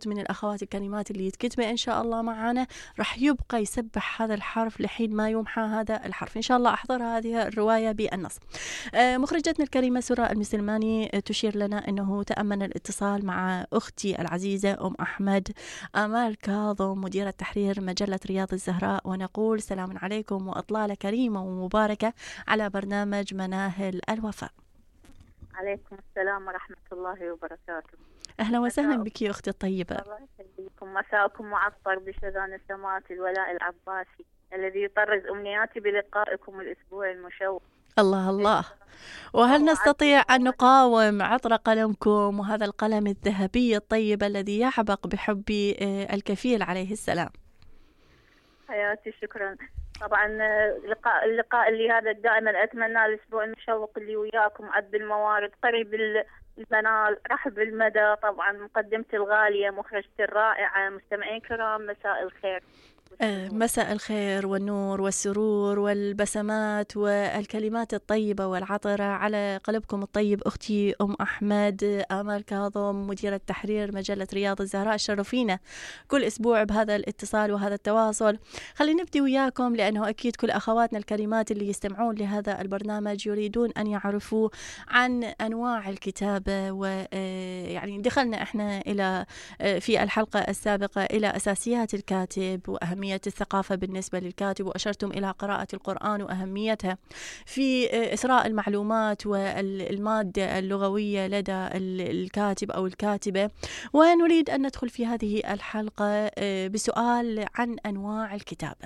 صوت من الأخوات الكريمات اللي يتكتبه إن شاء الله معنا راح يبقى يسبح هذا الحرف لحين ما يمحى هذا الحرف. إن شاء الله أحضر هذه الرواية بالنص. مخرجتنا الكريمة سرى المسلماني تشير لنا أنه تأمن الاتصال مع أختي العزيزة أم أحمد آمال كاظم مديرة تحرير مجلة رياض الزهراء، ونقول سلام عليكم وأطلالة كريمة ومباركة على برنامج مناهل الوفاء. عليكم السلام ورحمة الله وبركاته. أهلا وسهلا بك يا أختي الطيبة. الله يخليكم. مساءكم معطر بشذان السماوات الولاء العباسي الذي يطرز أمنياتي بلقائكم الأسبوع المشوق. الله الله. وهل نستطيع أن نقاوم عطر قلمكم وهذا القلم الذهبي الطيب الذي يعبق بحب الكفيل عليه السلام؟ حياتي شكرا. طبعا لقاء اللقاء اللي هذا دائما أتمنى الأسبوع المشوق اللي وياكم عد الموارد قريب المنال رحب المدى. طبعا مقدمتي الغالية مخرجتي الرائعة مستمعين كرام مساء الخير. مساء الخير والنور والسرور والبسمات والكلمات الطيبة والعطرة على قلبكم الطيب. أختي أم أحمد آمال كاظم مديرة تحرير مجلة رياض الزهراء، شرفينا كل أسبوع بهذا الاتصال وهذا التواصل. خلينا نبدي وياكم لأنه أكيد كل أخواتنا الكريمات اللي يستمعون لهذا البرنامج يريدون أن يعرفوا عن أنواع الكتابة، ويعني دخلنا إحنا إلى في الحلقة السابقة إلى أساسيات الكاتب وأهمية الثقافة بالنسبة للكاتب، وأشرتم إلى قراءة القرآن وأهميتها في إثراء المعلومات والمادة اللغوية لدى الكاتب أو الكاتبة. ونريد أن ندخل في هذه الحلقة بسؤال عن أنواع الكتابة.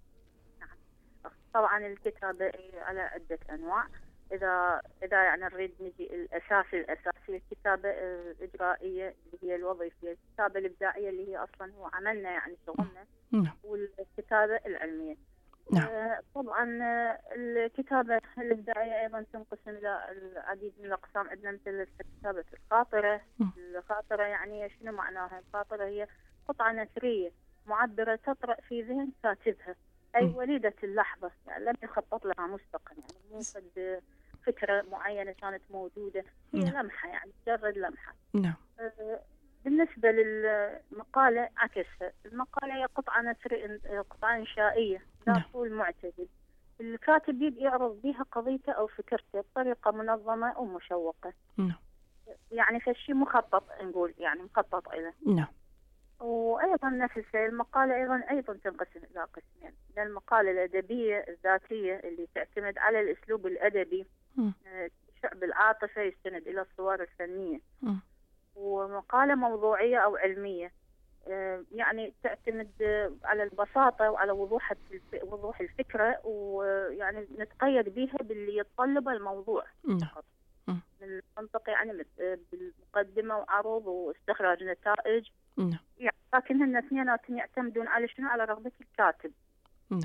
طبعا الكتابة على عدة أنواع. إذا إذا يعني نريد نجي الأساس الأساسي الكتابة الإجرائية اللي هي الوظيفية، الكتابة الإبداعية اللي هي أصلا هو عملنا يعني شغلنا، والكتابة العلمية. نعم. طبعا الكتابة الإبداعية أيضا تنقسم إلى العديد من الأقسام. عندنا مثل كتابة الخاطرة. الخاطرة يعني شنو معناها؟ الخاطرة هي قطعة نثرية معبرة تطرأ في ذهن كاتبها، أي وليدة اللحظة، يعني لم يخطط لها مسبقا، يعني مو قد فكرة معينة كانت موجودة، هي نعم. لمحة يعني مجرد لمحة. نعم. آه بالنسبة للمقالة عكسها، المقالة هي قطعة نثرية قطعة إنشائية ذات نعم. طول معتدل، الكاتب يعرض بها قضيته أو فكرته بطريقة منظمة أو مشوقة. نعم. يعني فالشيء مخطط نقول يعني مخطط إليه. نعم. وأيضا نفس المقالة أيضا أيضا تنقسم إلى قسمين. المقالة الأدبية الذاتية اللي تعتمد على الأسلوب الأدبي، شعب العاطفة يستند إلى الصور الفنية. م. ومقالة موضوعية أو علمية يعني تعتمد على البساطة وعلى وضوح وضوح الفكرة، ويعني نتقيد بها باللي يتطلبه الموضوع فقط. من المنطق يعني بالمقدمة وعروض واستخراج نتائج. نعم. يعني لكن هن اثنيناتهم يعتمدون على شنو؟ على رغبة الكاتب. نعم.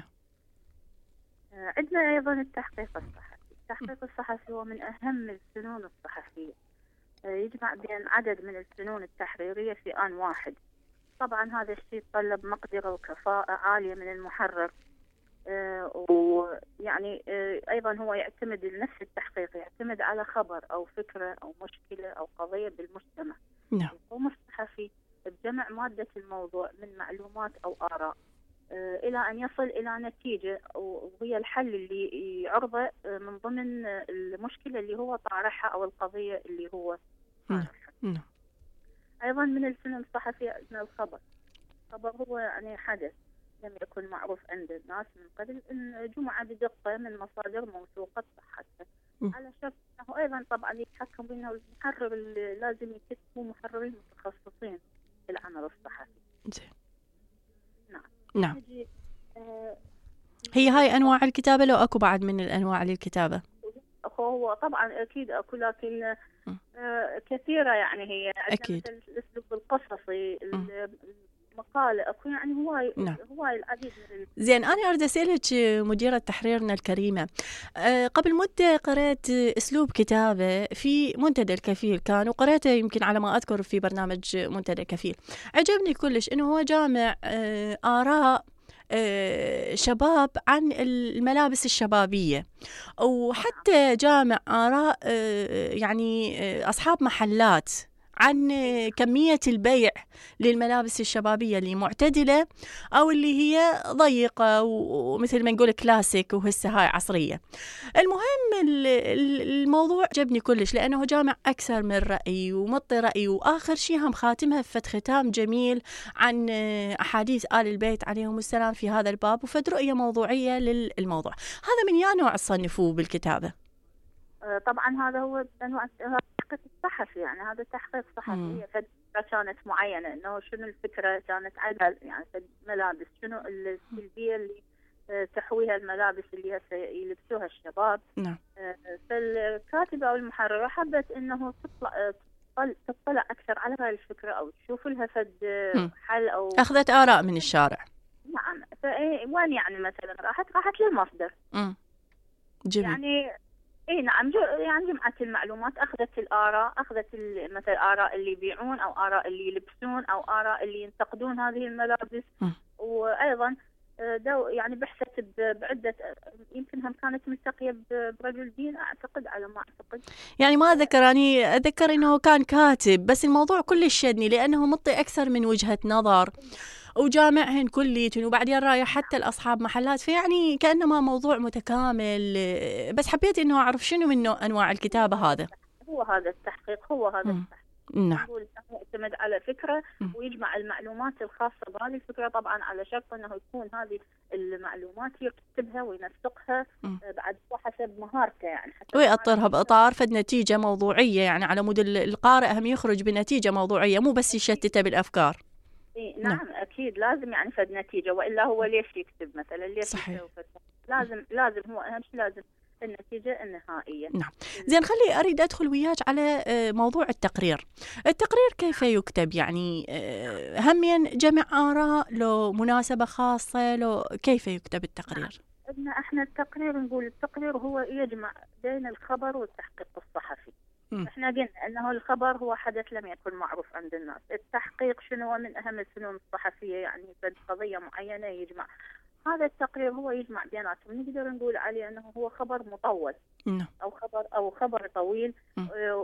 آه عندنا أيضا التحقيق الصحفي. التحقيق الصحفي هو من أهم الفنون الصحفية، آه يجمع بين عدد من الفنون التحريرية في آن واحد. طبعا هذا الشيء يتطلب مقدرة وكفاءة عالية من المحرر، آه ويعني آه أيضا هو يعتمد نفس التحقيق يعتمد على خبر أو فكرة أو مشكلة أو قضية بالمجتمع. نعم. يقوم الصحفي بجمع مادة الموضوع من معلومات أو آراء آه إلى أن يصل إلى نتيجة وهي الحل اللي يعرضه من ضمن المشكلة اللي هو طارحها أو القضية اللي هو طارحها. نعم. أيضا من الفنون الصحفية عندنا الخبر. الخبر هو يعني حدث لم يكن معروف عند الناس من قبل، إن جمع بدقة من مصادر موثوقة صحتها، على شرط أنه أيضا طبعا يتحكم بأنه المحرر اللي لازم يكتبوا محررين متخصصين في العمل الصحفي. زين. نعم. نعم. آه هي هاي أنواع الكتابة لو أكو بعد من الأنواع للكتابة؟ هو طبعا أكيد أكو، لكن آه كثيرة يعني هي أكيد. الأسلوب القصصي مقالة أكو يعني هواي نعم. هواي العديد من زين. أنا أريد أسألك مديرة تحريرنا الكريمة، أه قبل مدة قرأت أسلوب كتابة في منتدى الكفيل كان، وقرأته يمكن على ما أذكر في برنامج منتدى الكفيل، عجبني كلش إنه هو جامع أه آراء أه شباب عن الملابس الشبابية، وحتى جامع آراء أه يعني أه أصحاب محلات عن كمية البيع للملابس الشبابية اللي معتدلة أو اللي هي ضيقة ومثل ما نقول كلاسيك وهسه هاي عصرية. المهم الموضوع جبني كلش لأنه جامع أكثر من رأي ومطي رأي، وآخر شيء هم خاتمها في ختام جميل عن أحاديث آل البيت عليهم السلام في هذا الباب وفد رؤية موضوعية للموضوع. هذا من يا نوع تصنفوه بالكتابة؟ طبعا هذا هو أنواع التحقيق الصحفي، يعني هذا تحقيق صحفي. فكرة كانت معينة إنه شنو الفكرة كانت على يعني ملابس، شنو السلبية اللي تحويها الملابس اللي هسه يلبسوها الشباب. نعم. فالكاتبة أو المحررة حبت إنه تطلع تطلع أكثر على هاي الفكرة أو تشوف لها فد حل أو أخذت آراء من الشارع. نعم. فوين يعني مثلا راحت راحت للمصدر. امم جميل. يعني اي نعم يعني جمعت المعلومات، اخذت الاراء، اخذت مثلا اراء اللي يبيعون او اراء اللي يلبسون او اراء اللي ينتقدون هذه الملابس. م. وايضا دو يعني بحثت بعده، يمكن هم كانت ملتقيه برجل دين اعتقد على ما اعتقد، يعني ما ذكرني اذكر انه كان كاتب، بس الموضوع كلش شدني لانه مطي اكثر من وجهة نظر وجامعهن كليتن وبعدين رايح حتى الأصحاب محلات، فيعني كأنما موضوع متكامل. بس حبيت إنه أعرف شنو من أنواع الكتابة. هذا هو هذا التحقيق هو هذا م. التحقيق. نعم. يعتمد على فكرة ويجمع المعلومات الخاصة بهذه الفكرة، طبعا على شرط أنه يكون هذه المعلومات يكتبها وينسقها بعد حسب مهارته، يعني ويأطرها بإطار فد نتيجة موضوعية، يعني على مود القارئ هم يخرج بنتيجة موضوعية مو بس يشتته بالأفكار. نعم, نعم أكيد لازم يعني فد نتيجة، وإلا هو ليش يكتب مثلا، ليش صحيح. لازم لازم هو أهم شيء لازم النتيجة النهائية. نعم. زين خلي أريد أدخل وياك على موضوع التقرير. التقرير كيف يكتب؟ يعني همين جمع آراء لو مناسبة خاصة لو كيف يكتب التقرير؟ نعم. احنا التقرير نقول التقرير هو يجمع بين الخبر والتحقيق الصحفي. م. احنا قلنا انه الخبر هو حدث لم يكن معروف عند الناس، التحقيق شنو من اهم الفنون الصحفية، يعني في قضية معينة يجمع. هذا التقرير هو يجمع بيناتهم، نقدر نقول عليه انه هو خبر مطول م. او خبر او خبر طويل، م.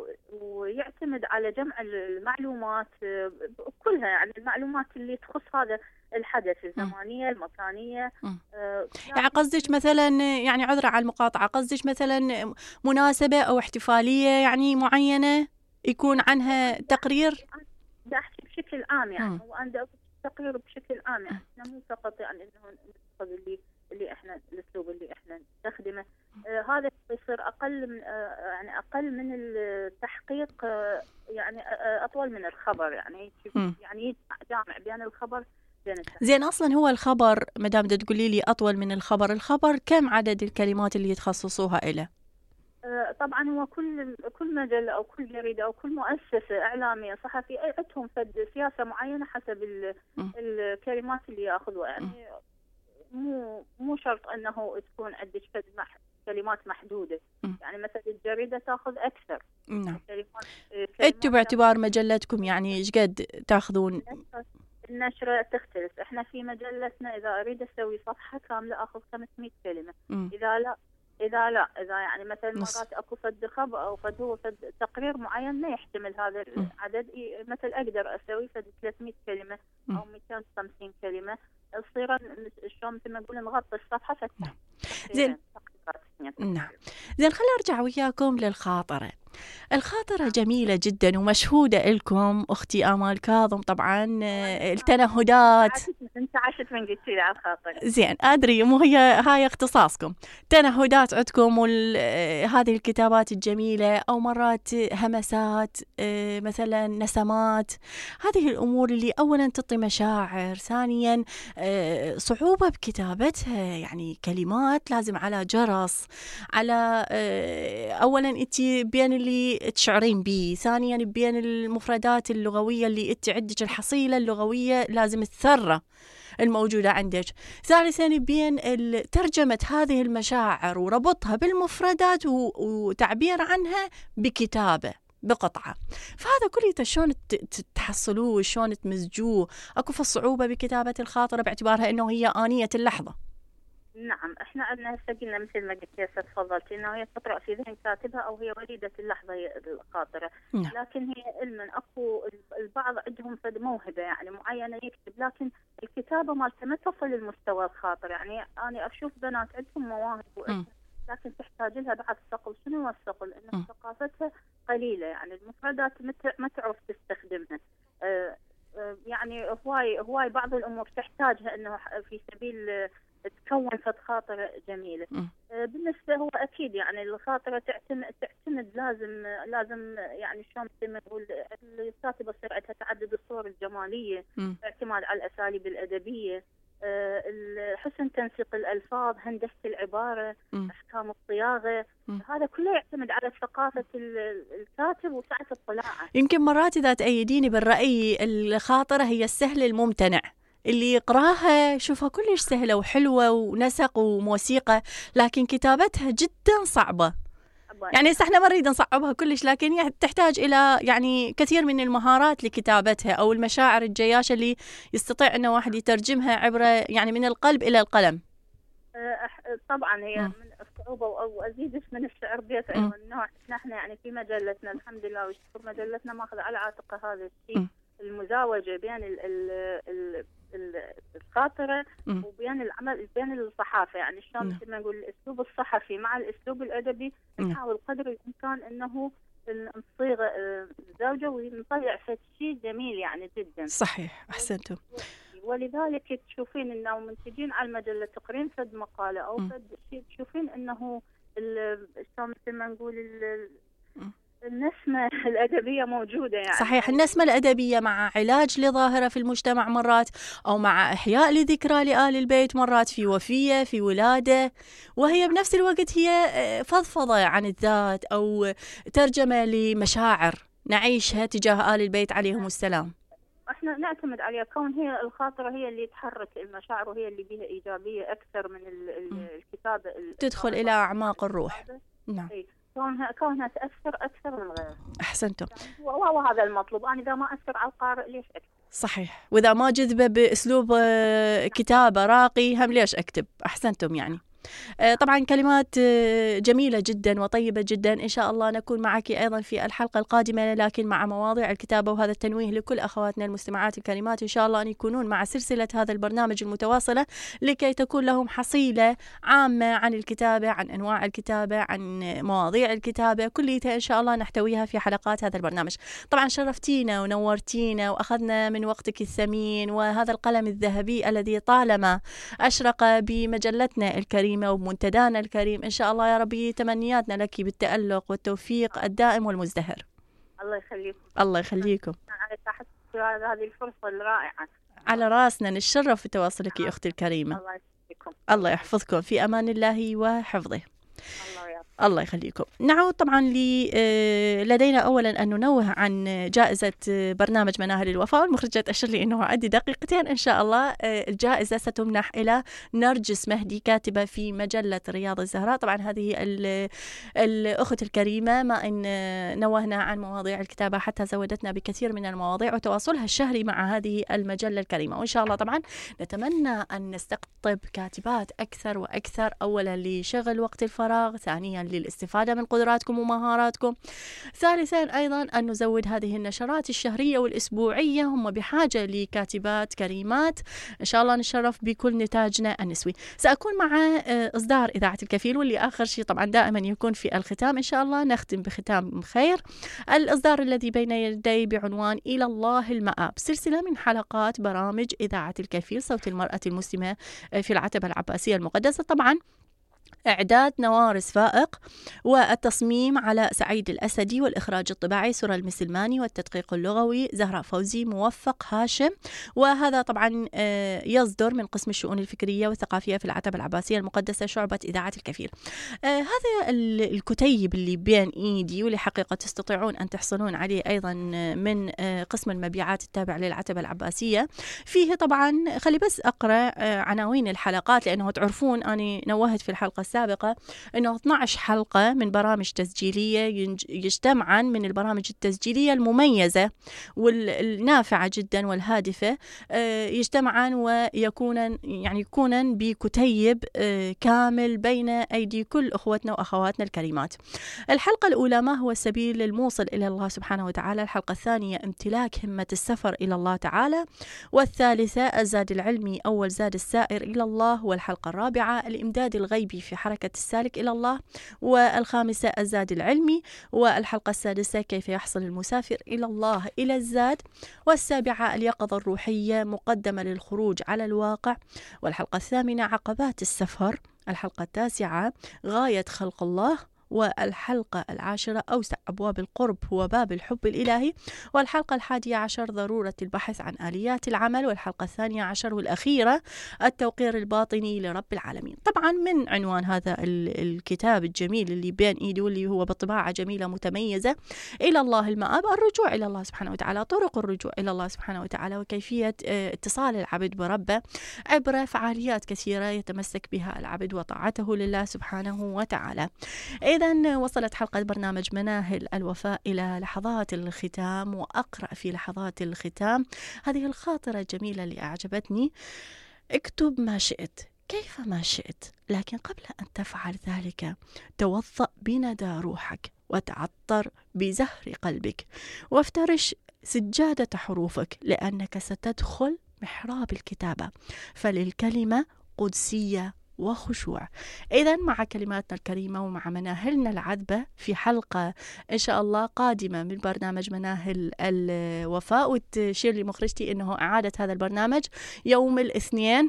ويعتمد على جمع المعلومات كلها، يعني المعلومات اللي تخص هذا الحدث، الزمانية المكانية. آه يعني قصدك مثلا، يعني عذرا على المقاطعة، قصدك مثلا مناسبة أو احتفالية يعني معينة يكون عنها تقرير؟ بدي أحكي بشكل عام، يعني هو أنا تقرير بشكل عام، يعني إحنا مو فقط يعني إنه اللي اللي إحنا الأسلوب اللي إحنا نستخدمه. آه هذا يصير أقل من آه يعني أقل من التحقيق، آه يعني آه أطول من الخبر، يعني يعني جامع بين الخبر. زين أصلا هو الخبر مدام دا تقولي لي أطول من الخبر، الخبر كم عدد الكلمات اللي يتخصصوها إله؟ آه طبعا هو كل كل مجلة أو كل جريدة أو كل مؤسسة إعلامية صحفي عندهم فد سياسة معينة حسب الكلمات اللي يأخذوها، يعني مو مو شرط أنه تكون عندك فد مح كلمات محدودة. م. يعني مثلا الجريدة تأخذ أكثر. نعم. أنتوا باعتبار مجلتكم يعني إيش قد تأخذون؟ النشرة تختلف، احنا في مجلتنا اذا اريد اسوي صفحة كاملة اخذ خمسمية كلمة. م. اذا لا اذا لا اذا يعني مثلا مرات اكو فد خبر او فد هو فد تقرير معين ما يحتمل هذا م. العدد، مثل اقدر اسوي فد ثلاثمية كلمة م. او مئتين وخمسين كلمة، تصير شلون مثل ما نقول نغطي الصفحة فتح. زين. نعم. زين خلينا نرجع وياكم للخاطرة. الخاطرة جميلة جدا ومشهودة لكم أختي آمال كاظم، طبعا التنهدات. أنت عاشت من قلت لي على الخاطرة. زين أدري مو هي هاي اختصاصكم، تنهدات عندكم وهذه الكتابات الجميلة، أو مرات همسات مثلا نسمات، هذه الأمور اللي أولا تعطي مشاعر، ثانيا صعوبة بكتابتها، يعني كلمات لازم على جرس، على أولا أنت بين اللي تشعرين به، ثانيا بين المفردات اللغوية اللي أنت عندك الحصيلة اللغوية لازم الثرة الموجودة عندك، ثالثا بين ترجمة هذه المشاعر وربطها بالمفردات وتعبير عنها بكتابة بقطعة. فهذا كله شلون تحصلوه، شلون تمزجوه؟ أكو في الصعوبة بكتابة الخاطرة باعتبارها أنه هي آنية اللحظة؟ نعم، احنا عندنا هسه قلنا مثل ما قلت هسه تفضلت انه هي تطرأ في ذهن كاتبها او هي وليده اللحظه الخاطره، نعم. لكن هي علما اكو البعض عندهم فد موهبه يعني معينه يكتب، لكن الكتابه مالته ما تصل للمستوى الخاطر. يعني انا اشوف بنات عندهم مواهب م. لكن تحتاج لها بعد صقل. شنو هو الصقل؟ ان ثقافتها قليله، يعني المفردات ما تعرف تستخدمها. أه أه يعني هواي هواي بعض الامور تحتاجها انه في سبيل تكون فد خاطرة جميلة. أه بالنسبة هو أكيد يعني الخاطرة تعتمد تعتمد لازم لازم يعني شلون مثل ما نقول الكاتبة تصير عندها تعدد الصور الجمالية، م. اعتماد على الأساليب الأدبية، أه حسن تنسيق الألفاظ، هندسة العبارة، م. أحكام الصياغة، م. هذا كله يعتمد على ثقافة الكاتب وسعة اطلاعه. يمكن مرات إذا تأيديني بالرأي الخاطرة هي السهل الممتنع، اللي يقراها شوفها كلش سهلة وحلوة ونسق وموسيقى، لكن كتابتها جدا صعبة. يعني احنا ما نريد نصعبها كلش، لكن تحتاج إلى يعني كثير من المهارات لكتابتها أو المشاعر الجياشة اللي يستطيع أنه واحد يترجمها عبر يعني من القلب إلى القلم. طبعا هي م. من الصعوبة وأزيدش من الشعر بيت أيضا النوع. نحن يعني في مجلتنا الحمد لله وشكر مجلتنا ماخذ على عاتقه هذا الشيء، المزاوجة بين ال ال ال الخاطرة م. وبين العمل بين الصحافة. يعني شلون مثل ما نقول الأسلوب الصحفي مع الأسلوب الأدبي نحاول قدر الإمكان أنه نصيغ زوجة ونطلع فد شيء جميل يعني جدا. صحيح، أحسنتم. ولذلك تشوفين انه منتجين على المجله تقرين فد مقاله او فد شيء تشوفين انه شلون مثل ما نقول النسمه الادبيه موجوده. يعني صحيح، النسمه الادبيه مع علاج لظاهره في المجتمع مرات، او مع احياء لذكرى لآل البيت مرات، في وفيه في ولاده، وهي بنفس الوقت هي فضفضه عن الذات او ترجمه لمشاعر نعيشها تجاه آل البيت عليهم السلام. احنا نعتمد عليها كون هي الخاطره هي اللي تحرك المشاعر وهي اللي بها ايجابيه اكثر من الكتابه، تدخل الى اعماق الروح. نعم، كونها كونها تاثر اكثر من غيرها. احسنتم. يعني وهو هذا المطلوب. انا اذا ما اثر على القارئ ليش اكتب؟ صحيح، واذا ما جذبه باسلوب كتابه راقي هم ليش اكتب؟ احسنتم. يعني طبعا كلمات جميلة جدا وطيبة جدا. إن شاء الله نكون معك أيضا في الحلقة القادمة، لكن مع مواضيع الكتابة، وهذا التنويه لكل أخواتنا المستمعات الكريمات إن شاء الله أن يكونون مع سلسلة هذا البرنامج المتواصلة لكي تكون لهم حصيلة عامة عن الكتابة، عن أنواع الكتابة، عن مواضيع الكتابة كلها إن شاء الله نحتويها في حلقات هذا البرنامج. طبعا شرفتينا ونورتينا وأخذنا من وقتك الثمين، وهذا القلم الذهبي الذي طالما أشرق بمجلتنا الكريمة ومنتدانا الكريم. إن شاء الله يا ربي تمنياتنا لك بالتألق والتوفيق الدائم والمزدهر. الله يخليكم. الله يخليكم. على هذه الفرصة الرائعة. على راسنا، نتشرف بتواصلك يا أختي الكريمة. الله يخليكم. الله يحفظكم في أمان الله وحفظه. الله يعطيك. الله يخليكم. نعود طبعا لدينا أولا أن ننوه عن جائزة برنامج مناهل الوفاء، والمخرجة تأشر لي أنه عندي دقيقتين إن شاء الله. الجائزة ستمنح إلى نرجس مهدي، كاتبة في مجلة رياض الزهراء. طبعا هذه الأخت الكريمة ما إن نوهنا عن مواضيع الكتابة حتى زودتنا بكثير من المواضيع وتواصلها الشهري مع هذه المجلة الكريمة. وإن شاء الله طبعا نتمنى أن نستقطب كاتبات أكثر وأكثر، أولا لشغل وقت الفراغ، ثانيا للاستفادة من قدراتكم ومهاراتكم، ثالثا أيضا أن نزود هذه النشرات الشهرية والأسبوعية. هم بحاجة لكاتبات كريمات. إن شاء الله نشرف بكل نتاجنا النسوي. سأكون مع إصدار إذاعة الكفيل، واللي آخر شيء طبعا دائما يكون في الختام إن شاء الله نختم بختام خير. الإصدار الذي بين يدي بعنوان إلى الله المآب، سلسلة من حلقات برامج إذاعة الكفيل صوت المرأة المسلمة في العتبة العباسية المقدسة. طبعا إعداد نوارس فائق، والتصميم على سعيد الأسدي، والإخراج الطباعي سرى المسلماني، والتدقيق اللغوي زهراء فوزي، موفق هاشم. وهذا طبعا يصدر من قسم الشؤون الفكرية والثقافية في العتبة العباسية المقدسة شعبة إذاعة الكفيل. هذا الكتيب اللي بين إيدي، واللي حقيقة تستطيعون أن تحصلون عليه أيضا من قسم المبيعات التابع للعتبة العباسية. فيه طبعا خلي بس أقرأ عناوين الحلقات، لأنه تعرفون أنا نوهت في الحلقة السابقة أنه اثنتي عشرة حلقة من برامج تسجيلية يجتمعان من البرامج التسجيلية المميزة والنافعة جدا والهادفة، يجتمعان ويكونن يعني يكونن بكتيب كامل بين أيدي كل أخوتنا وأخواتنا الكريمات. الحلقة الأولى ما هو السبيل الموصل إلى الله سبحانه وتعالى، الحلقة الثانية امتلاك همة السفر إلى الله تعالى، والثالثة الزاد العلمي أول زاد السائر إلى الله، والحلقة الرابعة الإمداد الغيبي في حركة السالك إلى الله، والخامسة الزاد العلمي، والحلقة السادسة كيف يحصل المسافر إلى الله إلى الزاد، والسابعة اليقظة الروحية مقدمة للخروج على الواقع، والحلقة الثامنة عقبات السفر، الحلقة التاسعة غاية خلق الله، والحلقة العاشرة أوسع أبواب القرب هو باب الحب الإلهي، والحلقة الحادية عشر ضرورة البحث عن آليات العمل، والحلقة الثانية عشر والأخيرة التوقير الباطني لرب العالمين. طبعا من عنوان هذا الكتاب الجميل اللي بين إيدي واللي هو بطباعة جميلة متميزة، إلى الله المآب، الرجوع إلى الله سبحانه وتعالى، طرق الرجوع إلى الله سبحانه وتعالى، وكيفية اتصال العبد بربه عبر فعاليات كثيرة يتمسك بها العبد وطاعته لله سبحانه وتعالى. إذن وصلت حلقة برنامج مناهل الوفاء إلى لحظات الختام، وأقرأ في لحظات الختام هذه الخاطرة الجميلة اللي أعجبتني: اكتب ما شئت كيف ما شئت، لكن قبل أن تفعل ذلك توضأ بندى روحك، وتعطر بزهر قلبك، وافترش سجادة حروفك، لأنك ستدخل محراب الكتابة، فللكلمة قدسية وخشوع. إذن مع كلماتنا الكريمة ومع مناهلنا العذبة في حلقة إن شاء الله قادمة من برنامج مناهل الوفاء، وتشير لي مخرجتي أنه إعادة هذا البرنامج يوم الاثنين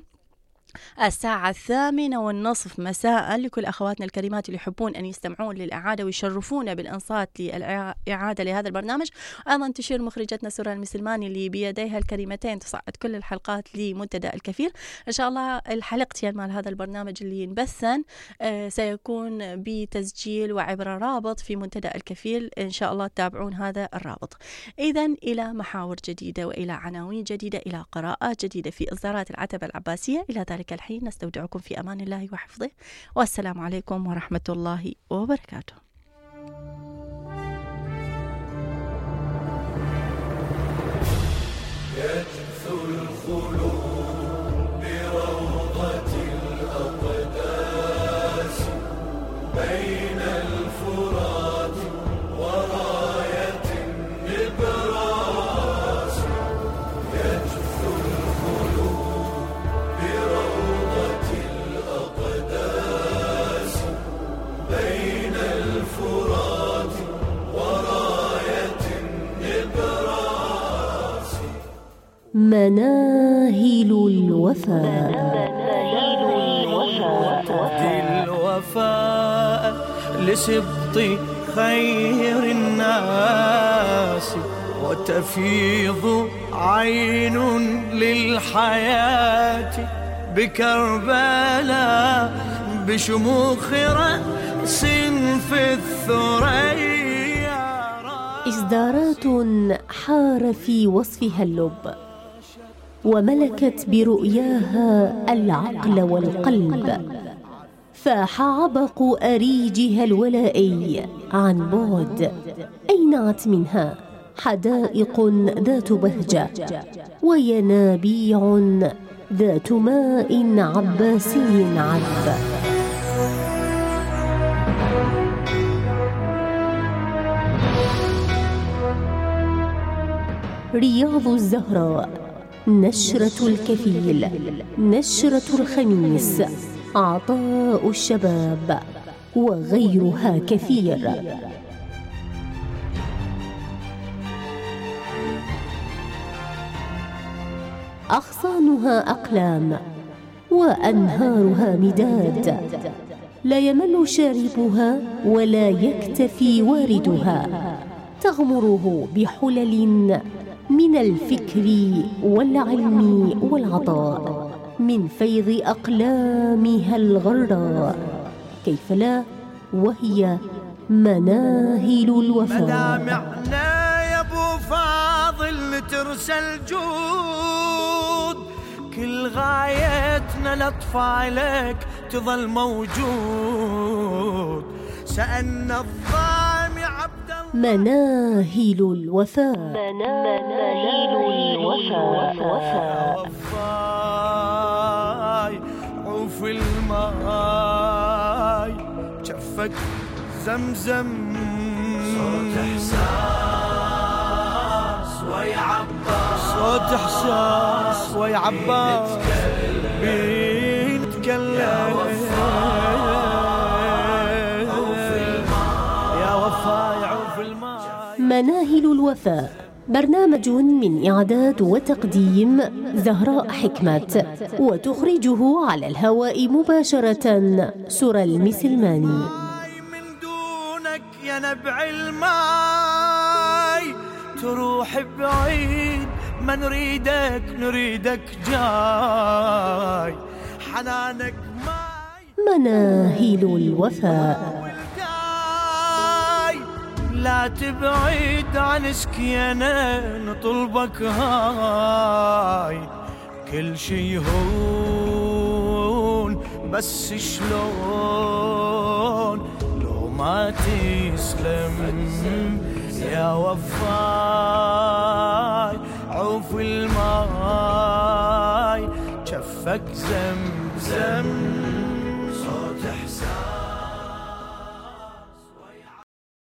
الساعة الثامنة والنصف مساء لكل أخواتنا الكريمات اللي يحبون أن يستمعون للإعادة ويشرفونا بالإنصات للإعادة لهذا البرنامج. أيضا تشير مخرجتنا سورة المسلماني اللي بيديها الكريمتين تصعد كل الحلقات لمنتدى الكفير. إن شاء الله الحلقتين مال هذا البرنامج اللي ينبثن آه سيكون بتسجيل وعبر رابط في منتدى الكفيل، إن شاء الله تتابعون هذا الرابط. إذن إلى محاور جديدة وإلى عناوين جديدة، إلى قراءات جديدة في إصدارات العتبة العباسية. إلى ذلك الحين نستودعكم في أمان الله وحفظه، والسلام عليكم ورحمة الله وبركاته. يجثو الخلود بروضة الأقداس بين الفرات وراية النبراس. يجثو الخلود بروضة الأقداس بين الفرات وراية النبراس. مناهل الوفاء. الوفاء لسبط خير الناس، وتفيض عين للحياة بكربلاء بشموخ رأس في الثريا. إصدارات حار في وصفها اللب، وملكت برؤياها العقل والقلب، فاح عبق أريجها الولائي عن بعد، أينعت منها حدائق ذات بهجة، وينابيع ذات ماء عباسي عذب. رياض الزهراء، نشرة الكفيل، نشرة الخميس، عطاء الشباب، وغيرها كثير. أغصانها أقلام، وأنهارها مداد، لا يمل شاربها ولا يكتفي واردها، تغمره بحلل من الفكر والعلم والعطاء، من فيض أقلامها الغراء. كيف لا وهي مناهل الوفاء. مدامعنا يا ابو فاضل ترسل جود، كل غايتنا لطف عليك تظل موجود. سألنا الظالم عبد الله مناهل الوفاء. مناهل الوفاء. وفاي عوف الماي جفك زمزم. صوت إحساس ويا عباس، صوت إحساس ويا عباس بيتكلم. يا وفاي عوف الماي، يا وفاي عوف الماي. مناهل الوفاء برنامج من إعداد وتقديم زهراء حكمت، وتخرجه على الهواء مباشرة سرى المسلماني. من دونك يا نبع الماي تروح بعيد، ما نريدك نريدك جاي. حنانك ماي مناهل الوفاء. لا تبعد عن سكينة نطلبك هاي. كل شي هون بس شلون لو ما تسلم. يا وفاي عوف الماي جفك زمزم. صوت إحساس